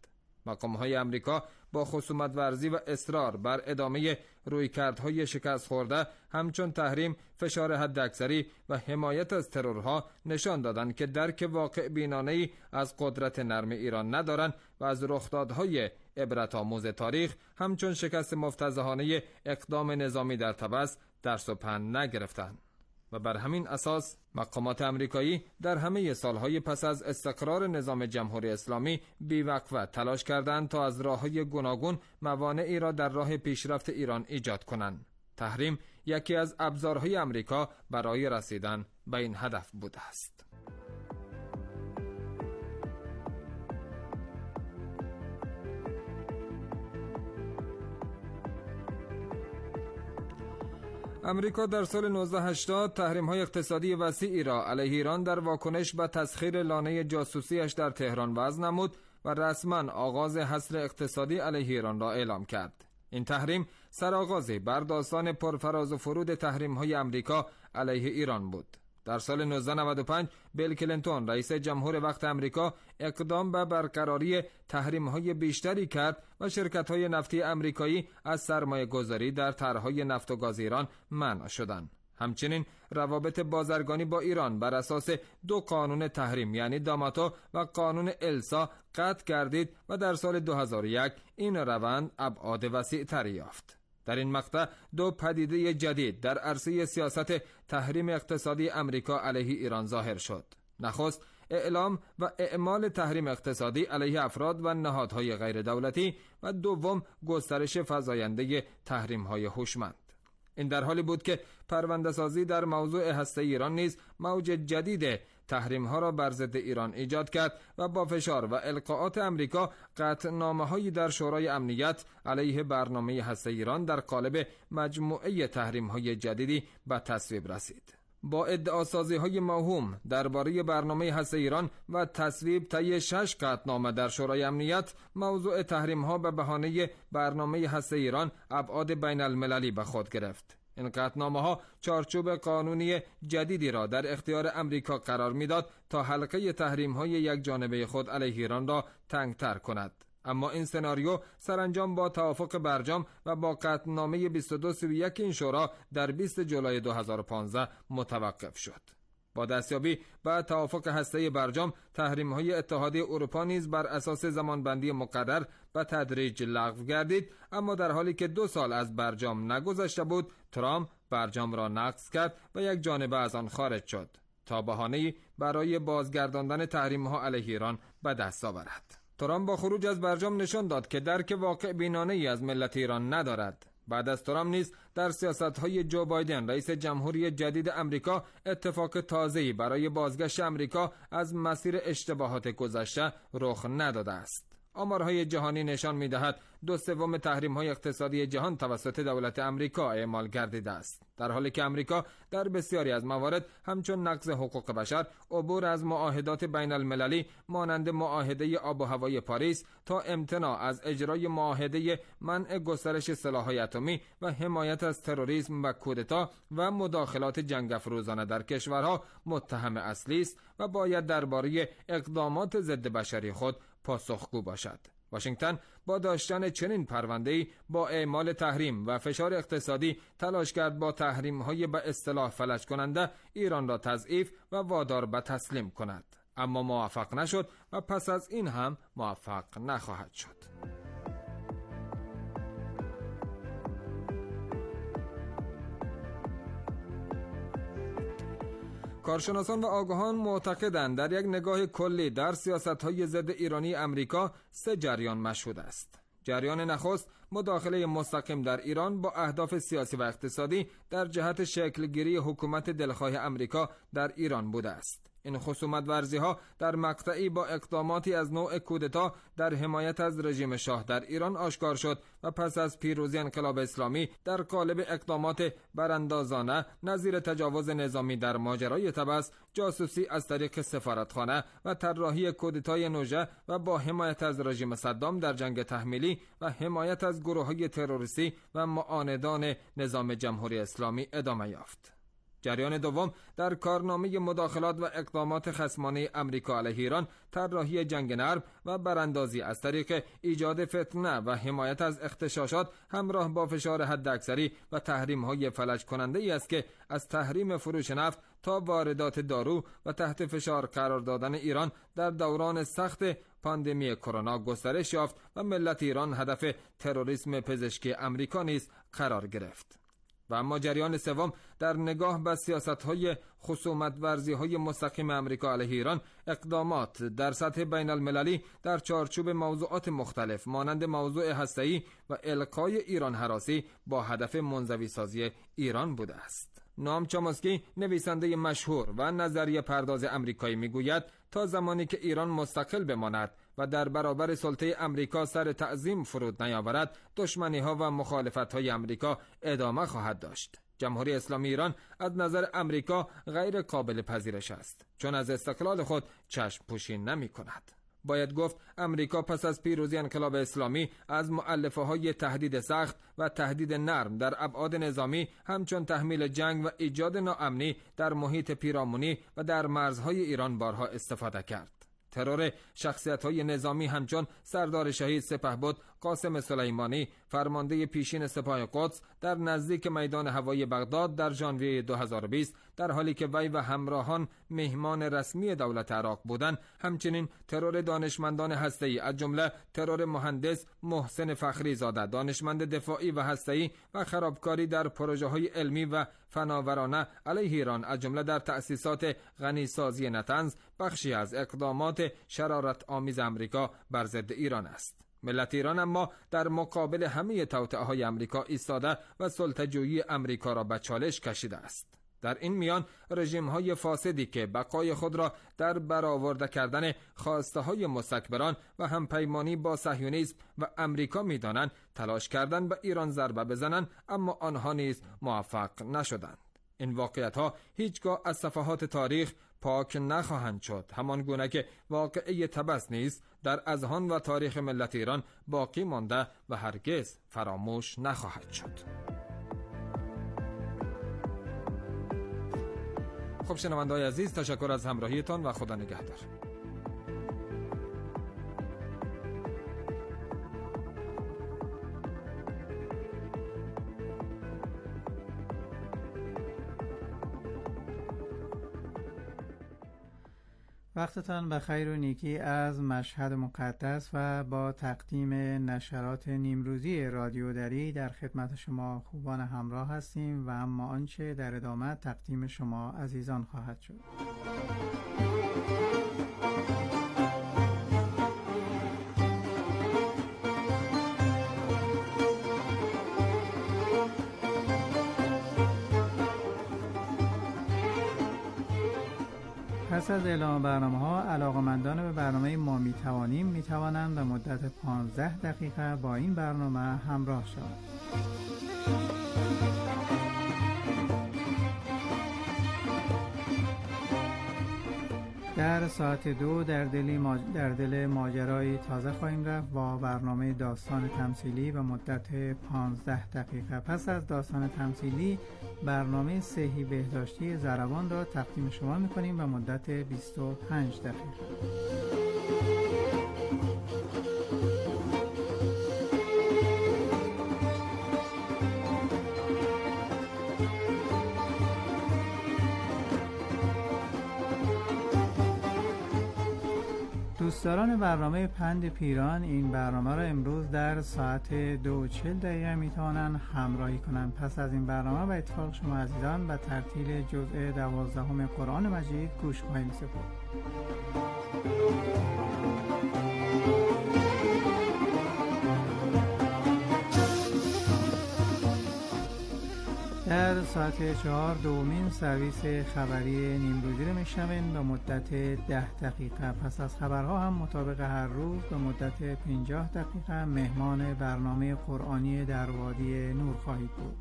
مقام‌های آمریکا با خصومت ورزی و اصرار بر ادامه رویکردهای شکست خورده همچون تحریم، فشار حداکثری و حمایت از ترورها نشان دادند که درک واقع بینانه‌ای از قدرت نرم ایران ندارند و از رخدادهای عبرت آموز تاریخ همچون شکست مفتضحانه اقدام نظامی در طبس درس و پند نگرفتند. و بر همین اساس مقامات آمریکایی در همه سالهای پس از استقرار نظام جمهوری اسلامی بی‌وقفه تلاش کردند تا از راه‌های گوناگون موانعی را در راه پیشرفت ایران ایجاد کنند. تحریم یکی از ابزارهای آمریکا برای رسیدن به این هدف بوده است. امریکا در سال نوزده هشتاد تحریم‌های اقتصادی وسیعی را علیه ایران در واکنش به تسخیر لانه جاسوسیش در تهران وضع نمود و رسما آغاز حصر اقتصادی علیه ایران را اعلام کرد. این تحریم سرآغازی بر داستان پرفراز و فرود تحریم‌های امریکا علیه ایران بود. در سال نوزده نود و پنج بیل کلینتون رئیس جمهور وقت امریکا اقدام به برقراری تحریم‌های بیشتری کرد و شرکت‌های نفتی امریکایی از سرمایه‌گذاری در طرح‌های نفت و گاز ایران منع شدند. همچنین روابط بازرگانی با ایران بر اساس دو قانون تحریم یعنی داماتو و قانون السا قطع گردید و در سال دو هزار و یک این روند ابعاد وسیع‌تری یافت. در این مقطع دو پدیده جدید در عرصه سیاست تحریم اقتصادی امریکا علیه ایران ظاهر شد. نخست اعلام و اعمال تحریم اقتصادی علیه افراد و نهادهای غیر دولتی و دوم گسترش فزاینده تحریم‌های هوشمند. این در حالی بود که پرونده سازی در موضوع هسته ایران نیز موج جدید تحریم‌ها را بر ضد ایران ایجاد کرد و با فشار و القاءات امریکا قطعنامه‌هایی در شورای امنیت علیه برنامه هسته ایران در قالب مجموعه تحریم‌های جدیدی به تصویب رسید. با ادعاسازی‌های موهوم درباره برنامه هسته ایران و تصویب طی شش قطعنامه در شورای امنیت، موضوع تحریم‌ها به بهانه برنامه هسته ایران ابعاد بین المللی به خود گرفت. این قطعنامه‌ها چارچوب قانونی جدیدی را در اختیار امریکا قرار می‌داد تا حلقه تحریم‌های یک جانبه خود علیه ایران را تنگ‌تر کند. اما این سناریو سرانجام با توافق برجام و با قطعنامه بیست و دو سی و یک این شورا در بیست جولای دو هزار و پانزده متوقف شد. با دستیابی به توافق هسته برجام، تحریم‌های اتحادیه اروپا نیز بر اساس زمانبندی مقرر به تدریج لغو گردید، اما در حالی که دو سال از برجام نگذشته بود، ترامپ برجام را نقض کرد و یک جانبه از آن خارج شد تا بهانه‌ای برای بازگرداندن تحریم‌ها علیه ایران به دست آورد. ترامپ با خروج از برجام نشان داد که درک واقع بینانه‌ای از ملت ایران ندارد. بعد از ترامپ نیز در سیاست‌های جو بایدن رئیس جمهوری جدید امریکا اتفاق تازه‌ای برای بازگشت امریکا از مسیر اشتباهات گذشته رخ نداده است. آمارهای جهانی نشان می‌دهد دو سوم تحریم‌های اقتصادی جهان توسط دولت آمریکا اعمال گردیده است، در حالی که آمریکا در بسیاری از موارد همچون نقض حقوق بشر، عبور از معاهدات بین المللی مانند معاهده آب و هوای پاریس تا امتناع از اجرای معاهده منع گسترش سلاح‌های اتمی و حمایت از تروریسم و کودتا و مداخلات جنگ افروزانه در کشورها متهم اصلی است و باید درباره اقدامات ضد بشری خود پاسخگو باشد. واشنگتن با داشتن چنین پرونده‌ای با اعمال تحریم و فشار اقتصادی تلاش کرد با تحریم‌های به اصطلاح فلج کننده ایران را تضعیف و وادار به تسلیم کند، اما موفق نشد و پس از این هم موفق نخواهد شد. کارشناسان و آگاهان معتقدند در یک نگاه کلی در سیاست‌های ضد ایرانی امریکا سه جریان مشهود است. جریان نخست مداخله مستقیم در ایران با اهداف سیاسی و اقتصادی در جهت شکلگیری حکومت دلخواه امریکا در ایران بوده است. این خصومت ورزی ها در مقطعی با اقداماتی از نوع کودتا در حمایت از رژیم شاه در ایران آشکار شد و پس از پیروزی انقلاب اسلامی در قالب اقدامات براندازانه نظیر تجاوز نظامی در ماجرای طبس، جاسوسی از طریق سفارتخانه و طراحی کودتای نوژه و با حمایت از رژیم صدام در جنگ تحمیلی و حمایت از گروه‌های تروریستی و معاندان نظام جمهوری اسلامی ادامه یافت. جریان دوم در کارنامه مداخلات و اقدامات خصمانه امریکا علیه ایران طراحی جنگ نرم و براندازی از طریق ایجاد فتنه و حمایت از اغتشاشات همراه با فشار حداکثری و تحریم‌های فلج کننده ای است که از تحریم فروش نفت تا واردات دارو و تحت فشار قرار دادن ایران در دوران سخت پاندمی کرونا گسترش یافت و ملت ایران هدف تروریسم پزشکی امریکا نیز قرار گرفت. و اما جریان سوم در نگاه به سیاست‌های خصومت ورزی‌های مستقیم امریکا علیه ایران، اقدامات در سطح بین المللی در چارچوب موضوعات مختلف مانند موضوع هسته‌ای و القای ایران هراسی با هدف منزوی سازی ایران بوده است. نام چامسکی، نویسنده مشهور و نظریه پرداز امریکایی، میگوید تا زمانی که ایران مستقل بماند و در برابر سلطه امریکا سر تعظیم فرود نیاورد، دشمنی‌ها و مخالفت‌های امریکا ادامه خواهد داشت. جمهوری اسلامی ایران از نظر امریکا غیر قابل پذیرش است، چون از استقلال خود چشم پوشی نمی‌کند. باید گفت امریکا پس از پیروزی انقلاب اسلامی از مؤلفه‌های تهدید سخت و تهدید نرم در ابعاد نظامی همچون تحمیل جنگ و ایجاد ناامنی در محیط پیرامونی و در مرزهای ایران بارها استفاده کرد. ترور شخصیت‌های نظامی همچون سردار شهید سپهبد قاسم سلیمانی، فرمانده پیشین سپاه قدس، در نزدیک میدان هوایی بغداد در ژانویه دو هزار و بیست در حالی که وی و همراهان مهمان رسمی دولت عراق بودند، همچنین ترور دانشمندان هسته‌ای از جمله ترور مهندس محسن فخری زاده، دانشمند دفاعی و هسته‌ای، و خرابکاری در پروژه‌های علمی و فناورانه علیه ایران از جمله در تأسیسات غنیسازی نطنز، بخشی از اقدامات شرارت آمیز امریکا بر ضد ایران است. ملت ایران اما در مقابل همه توطئه‌های امریکا ایستاده و سلطه‌جویی امریکا را به چالش کشیده است. در این میان رژیم‌های فاسدی که بقای خود را در برآورده کردن خواسته‌های مستکبران و همپیمانی با صهیونیسم و امریکا می‌دانند، تلاش کردند به ایران ضربه بزنند، اما آنها نیز موفق نشدند. این واقعیت‌ها هیچگاه از صفحات تاریخ پاک نخواهند شد، همان گونه که واقعه طبس نیز در اذهان و تاریخ ملت ایران باقی مانده و هرگز فراموش نخواهد شد. خب شنونده‌های عزیز، تشکر از همراهیتان و خدا نگهدار. وقتتان بخیر و نیکی از مشهد مقدس و با تقدیم نشرات نیمروزی رادیو دری در خدمت شما خوبان همراه هستیم و اما آنچه در ادامه تقدیم شما عزیزان خواهد شد. پس از اعلام برنامه ها، علاقمندان به برنامه ما می توانیم می توانند به مدت پانزده دقیقه با این برنامه همراه شوند. در ساعت دو در دل, ماج... در دل ماجرای تازه خواهیم رفت با برنامه داستان تمثیلی به مدت پانزده دقیقه. پس از داستان تمثیلی برنامه صحی بهداشتی ضربان را تقدیم شما می‌کنیم به مدت بیست و پنج دقیقه. دوستداران برنامه پند پیران، این برنامه را امروز در ساعت دو و چهل دقیقه میتوانند همراهی کنند. پس از این برنامه و اتفاق شما عزیزان به ترتیل جزء دوازدهم قرآن مجید گوش خواهیم سپرد. در ساعت چهار دومین سرویس خبری نیمروزی رو میشنوین به مدت ده دقیقه. پس از خبرها هم مطابق هر روز به مدت پنجاه دقیقه مهمان برنامه قرآنی در وادی نور خواهید بود.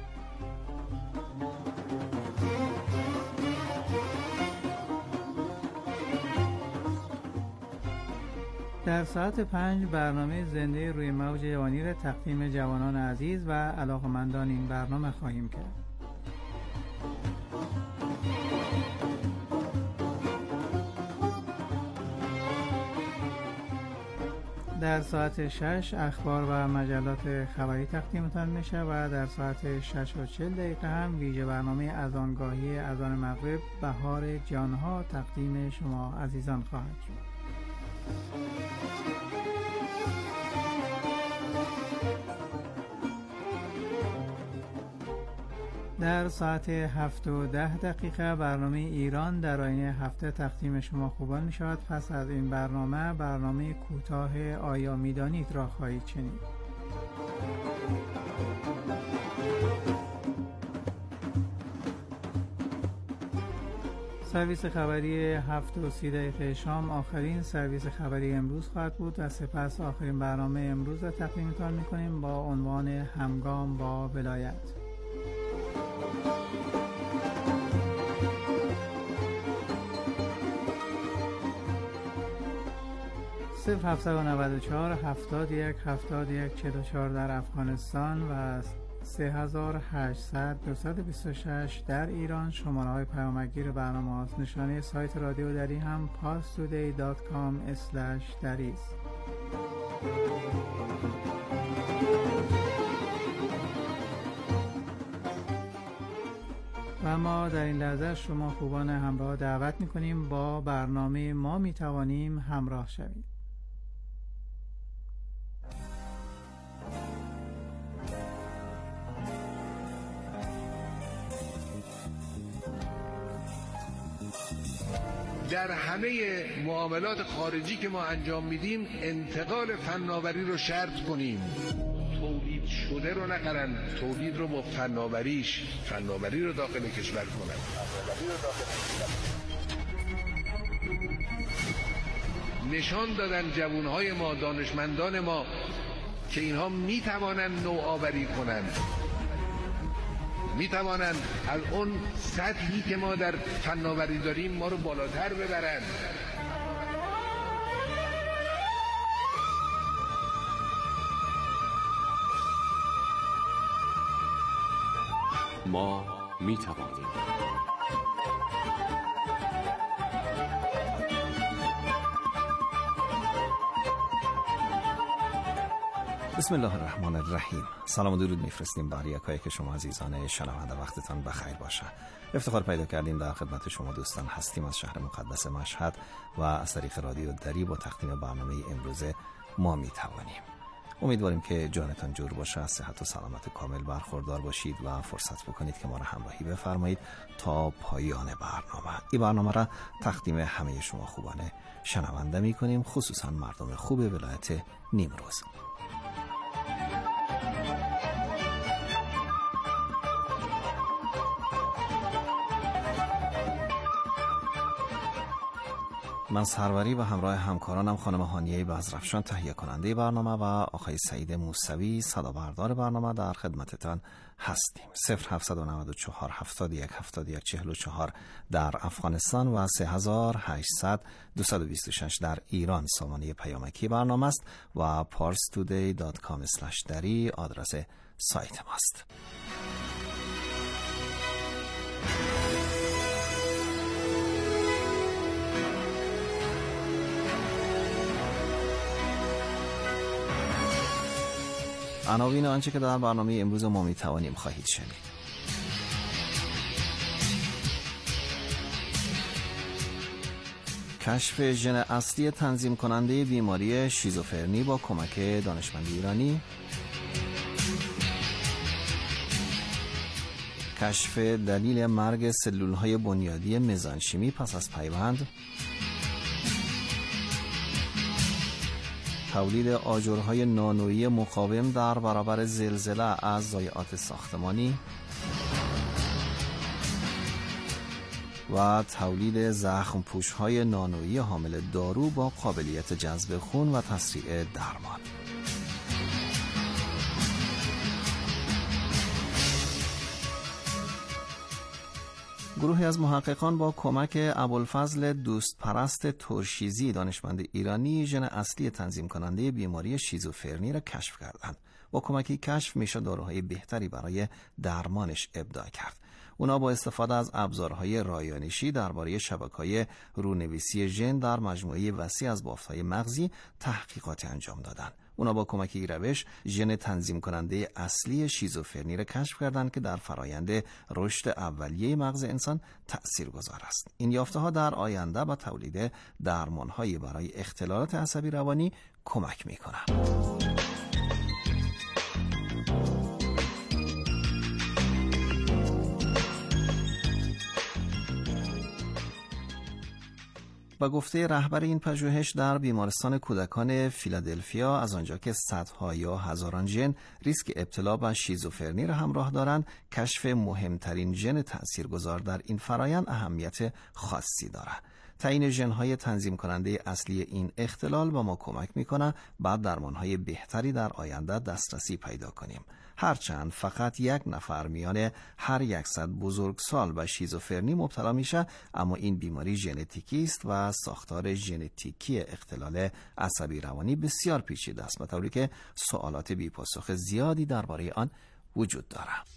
در ساعت پنج برنامه زنده روی موج جوانی را تقدیم جوانان عزیز و علاقمندان این برنامه خواهیم کرد. در ساعت شش اخبار و مجلات خبری تقدیمتان میشه و در ساعت شش و چهل دقیقه هم ویژه برنامه اذانگاهی اذان مغرب بهار جانها تقدیم شما عزیزان خواهد شد. در ساعت هفت و ده دقیقه برنامه ایران در آینه هفته تقدیم شما خوبان می شود. پس از این برنامه برنامه کوتاه آیا می دانید را خواهید شنید. سرویس خبری هفت و سی دقیقه شام آخرین سرویس خبری امروز خواهد بود و سپس آخرین برنامه امروز را تقدیمتان می کنیم با عنوان همگام با ولایت. صفر هفتصد و نود و چهار هفتاد و یک هفتاد و یک چهل و چهار در افغانستان و سه هزار و هشتصد دویست و بیست و شش در ایران شماره های پیامگیر برنامه هاست. نشانه سایت رادیو دری هم پارس تودی دات کام اسلش دری است. و ما در این لحظه شما خوبان همراه دعوت میکنیم با برنامه ما میتوانیم همراه شوید. در همه معاملات خارجی که ما انجام میدیم انتقال فناوری رو شرط کنیم. تولید شده رو نخرن، تولید رو با فناوریش فناوری رو داخل کشور کنن. نشان دادن جوانهای ما، دانشمندان ما که اینها میتوانن نوآوری کنن، میتوانن از اون سطحی که ما در فناوری داریم ما رو بالاتر ببرن. ما میتوانیم. بسم الله الرحمن الرحیم. سلام و درود میفرستیم بر یکایک که شما عزیزان شنونده. وقتتان بخیر باشه. افتخار پیدا کردیم در خدمت شما دوستان هستیم از شهر مقدس مشهد و از طریق رادیو دری با تقدیم برنامه امروز ما میتوانیم. امیدواریم که جانتان جور باشه، از صحت و سلامت کامل برخوردار باشید و فرصت بکنید که ما را همراهی بفرمایید تا پایان برنامه. این برنامه را تقدیم همه شما خوبان شنونده میکنیم، خصوصا مردم خوب ولایت نیمروز. من سروری و همراه همکارانم خانم هانیه بزرفشان تهیه کننده برنامه و آقای سعید موسوی صدا بردار برنامه در خدمتتان هستیم. صفر هفتصد و نود و چهار هفتاد و یک هفتاد و یک چهل و چهار در افغانستان و سه هزار و هشتصد دویست و بیست و شش در ایران سامانه پیامکی برنامه است و پارس تودی دات کام اسلش دری آدرس سایت ماست. عناوین آنچه که در برنامه امروز ما میتوانیم خواهید شنید. کشف ژن اصلی تنظیم کننده بیماری شیزوفرنی با کمک دانشمند ایرانی. کشف دلیل مرگ سلولهای بنیادی مزانشیمی پس از پیوند. تولید آجرهای نانویی مقاوم در برابر زلزله از ضایعات ساختمانی و تولید زخم پوش‌های نانویی حامل دارو با قابلیت جذب خون و تسریع درمان. گروهی از محققان با کمک ابوالفضل دوست پرست ترشیزی دانشمند ایرانی ژن اصلی تنظیم کننده بیماری شیزوفرنی را کشف کردند. با کمک کشف میشه داروهای بهتری برای درمانش ابداع کرد. اونا با استفاده از ابزارهای رایانشی درباره شبکه‌های رونویسی ژن در مجموعه وسیع از بافت‌های مغزی تحقیقاتی انجام دادن. اونا با کمک این روش ژن تنظیم کننده اصلی شیزوفرنی را کشف کردند که در فرایند رشد اولیه مغز انسان تأثیرگذار است. این یافته‌ها در آینده به تولید درمان‌هایی برای اختلالات عصبی روانی کمک می‌کنند. با گفته رهبر این پژوهش در بیمارستان کودکان فیلادلفیا، از آنجا که صدها یا هزاران ژن ریسک ابتلا به شیزوفرنی را همراه دارند، کشف مهمترین ژن تأثیرگذار در این فرایند اهمیت خاصی دارد. تعیین ژن‌های تنظیم کننده اصلی این اختلال با ما کمک می‌کنه بعد درمان‌های بهتری در آینده دسترسی پیدا کنیم. هرچند فقط یک نفر میان هر صد بزرگسال به شیزوفرنی مبتلا میشه، اما این بیماری ژنتیکی است و ساختار ژنتیکی اختلال عصبی روانی بسیار پیچیده است، به طوری که سوالات بی‌پاسخ زیادی درباره آن وجود دارد.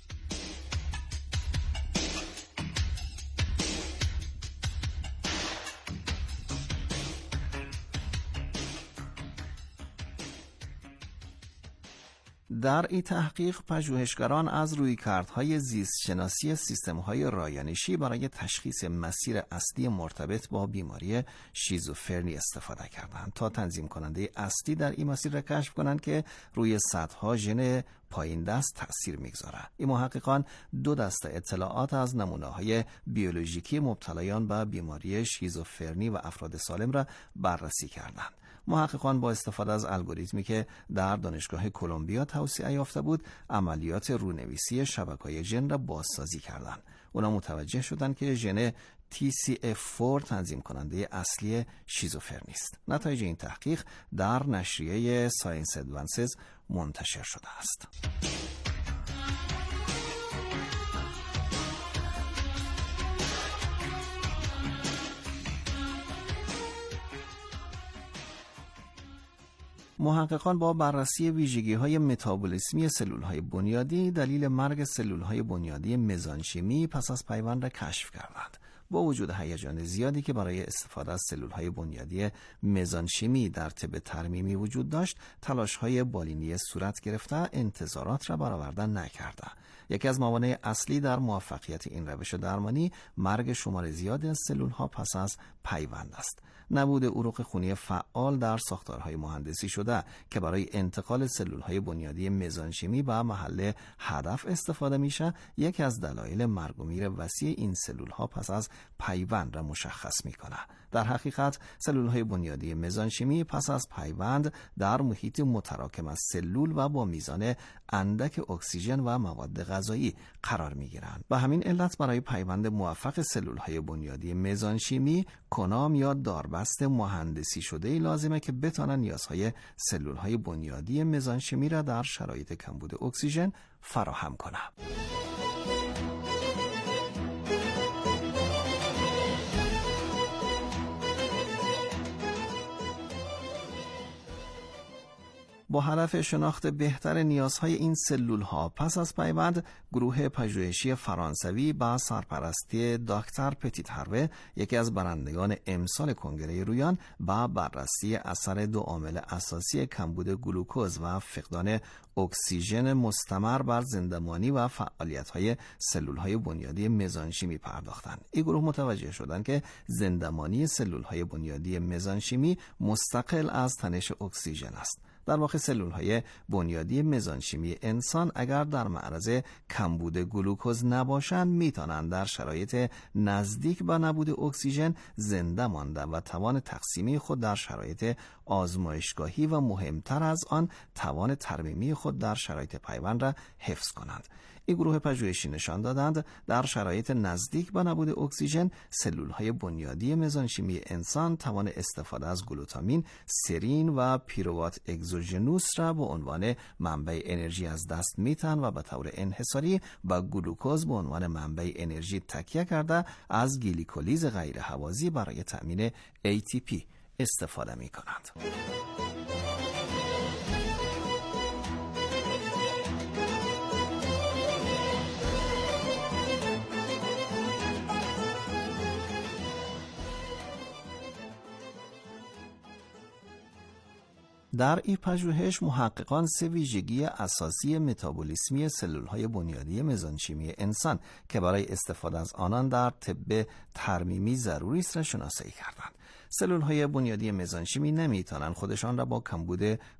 در این تحقیق پژوهشگران از رویکردهای زیستشناسی سیستم‌های رایانشی برای تشخیص مسیر اصلی مرتبط با بیماری شیزوفرنی استفاده کردند تا تنظیم کننده اصلی در این مسیر را کشف کنند که روی صدها ژن پایین دست تأثیر میگذاره. این محققان دو دسته اطلاعات از نمونه‌های بیولوژیکی مبتلایان به بیماری شیزوفرنی و افراد سالم را بررسی کردند. محققان با استفاده از الگوریتمی که در دانشگاه کلمبیا توسعه یافته بود، عملیات رونویسی شبکه‌های ژن را بازسازی کردند. اونا متوجه شدند که ژن تی سی اف فور تنظیم کننده اصلی شیزوفرنی است. نتایج این تحقیق در نشریه ساینس ادوانسز منتشر شده است. محققان با بررسی ویژگی‌های متابولیسمی سلول‌های بنیادی دلیل مرگ سلول‌های بنیادی مزانشیمی پس از پیوند را کشف کردند. با وجود هیجان زیادی که برای استفاده از سلول‌های بنیادی مزانشیمی در طب ترمیمی وجود داشت، تلاش‌های بالینی صورت گرفته انتظارات را برآورده نکرده. یکی از موانع اصلی در موفقیت این روش درمانی مرگ شمار زیادی از سلول‌ها پس از پیوند است. نبود عروق خونی فعال در ساختارهای مهندسی شده که برای انتقال سلول‌های بنیادی مزانشیمی به محل هدف استفاده میشه، یکی از دلایل مرگ و میر وسیع این سلول‌ها پس از پیوند را مشخص میکنه. در حقیقت سلول‌های بنیادی مزانشیمی پس از پیوند در محیط متراکم از سلول و با میزان اندک اکسیژن و مواد غذایی قرار میگیرند. به همین علت برای پیوند موفق سلول‌های بنیادی مزانشیمی کنام یا داربست مهندسی شده لازمه که بتونن نیازهای سلول‌های بنیادی مزانشیمی را در شرایط کمبود اکسیژن فراهم کنند. با هدف شناخت بهتر نیازهای این سلول‌ها پس از پیوند، گروه پژوهشی فرانسوی با سرپرستی دکتر پتیت هروه، یکی از برندگان امسال کنگره رویان، با بررسی اثر دو عامل اساسی کمبود گلوکوز و فقدان اکسیژن مستمر بر زندمانی و فعالیت‌های سلول‌های بنیادی مزانشیمی پرداختند. این گروه متوجه شدند که زندمانی سلول‌های بنیادی مزانشیمی مستقل از تنش اکسیژن است. در واقع سلول‌های بنیادی مزانشیمی انسان اگر در معرض کمبود گلوکوز نباشند، میتوانند در شرایط نزدیک به نبود اکسیژن زنده مانده و توان تقسیمی خود در شرایط آزمایشگاهی و مهمتر از آن توان ترمیمی خود در شرایط پیوند را حفظ کنند. این گروه پژوهشی نشان دادند در شرایط نزدیک به نبود اکسیژن، سلول‌های بنیادی مزانشیمی انسان توان استفاده از گلوتامین، سرین و پیروات اگزوژنوس را به عنوان منبع انرژی از دست میتن و به طور انحصاری با گلوکوز به عنوان منبع انرژی تکیه کرده از گلیکولیز غیر هوازی برای تأمین ای تی پی استفاده می کنند. در این پژوهش محققان سه ویژگی اساسی متابولیسمی سلول‌های بنیادی مزانچیمی انسان که برای استفاده از آنان در طب ترمیمی ضروری است را شناسایی کردند. سلول‌های بنیادی مزانچیمی نمی‌توانند خودشان را با کمبود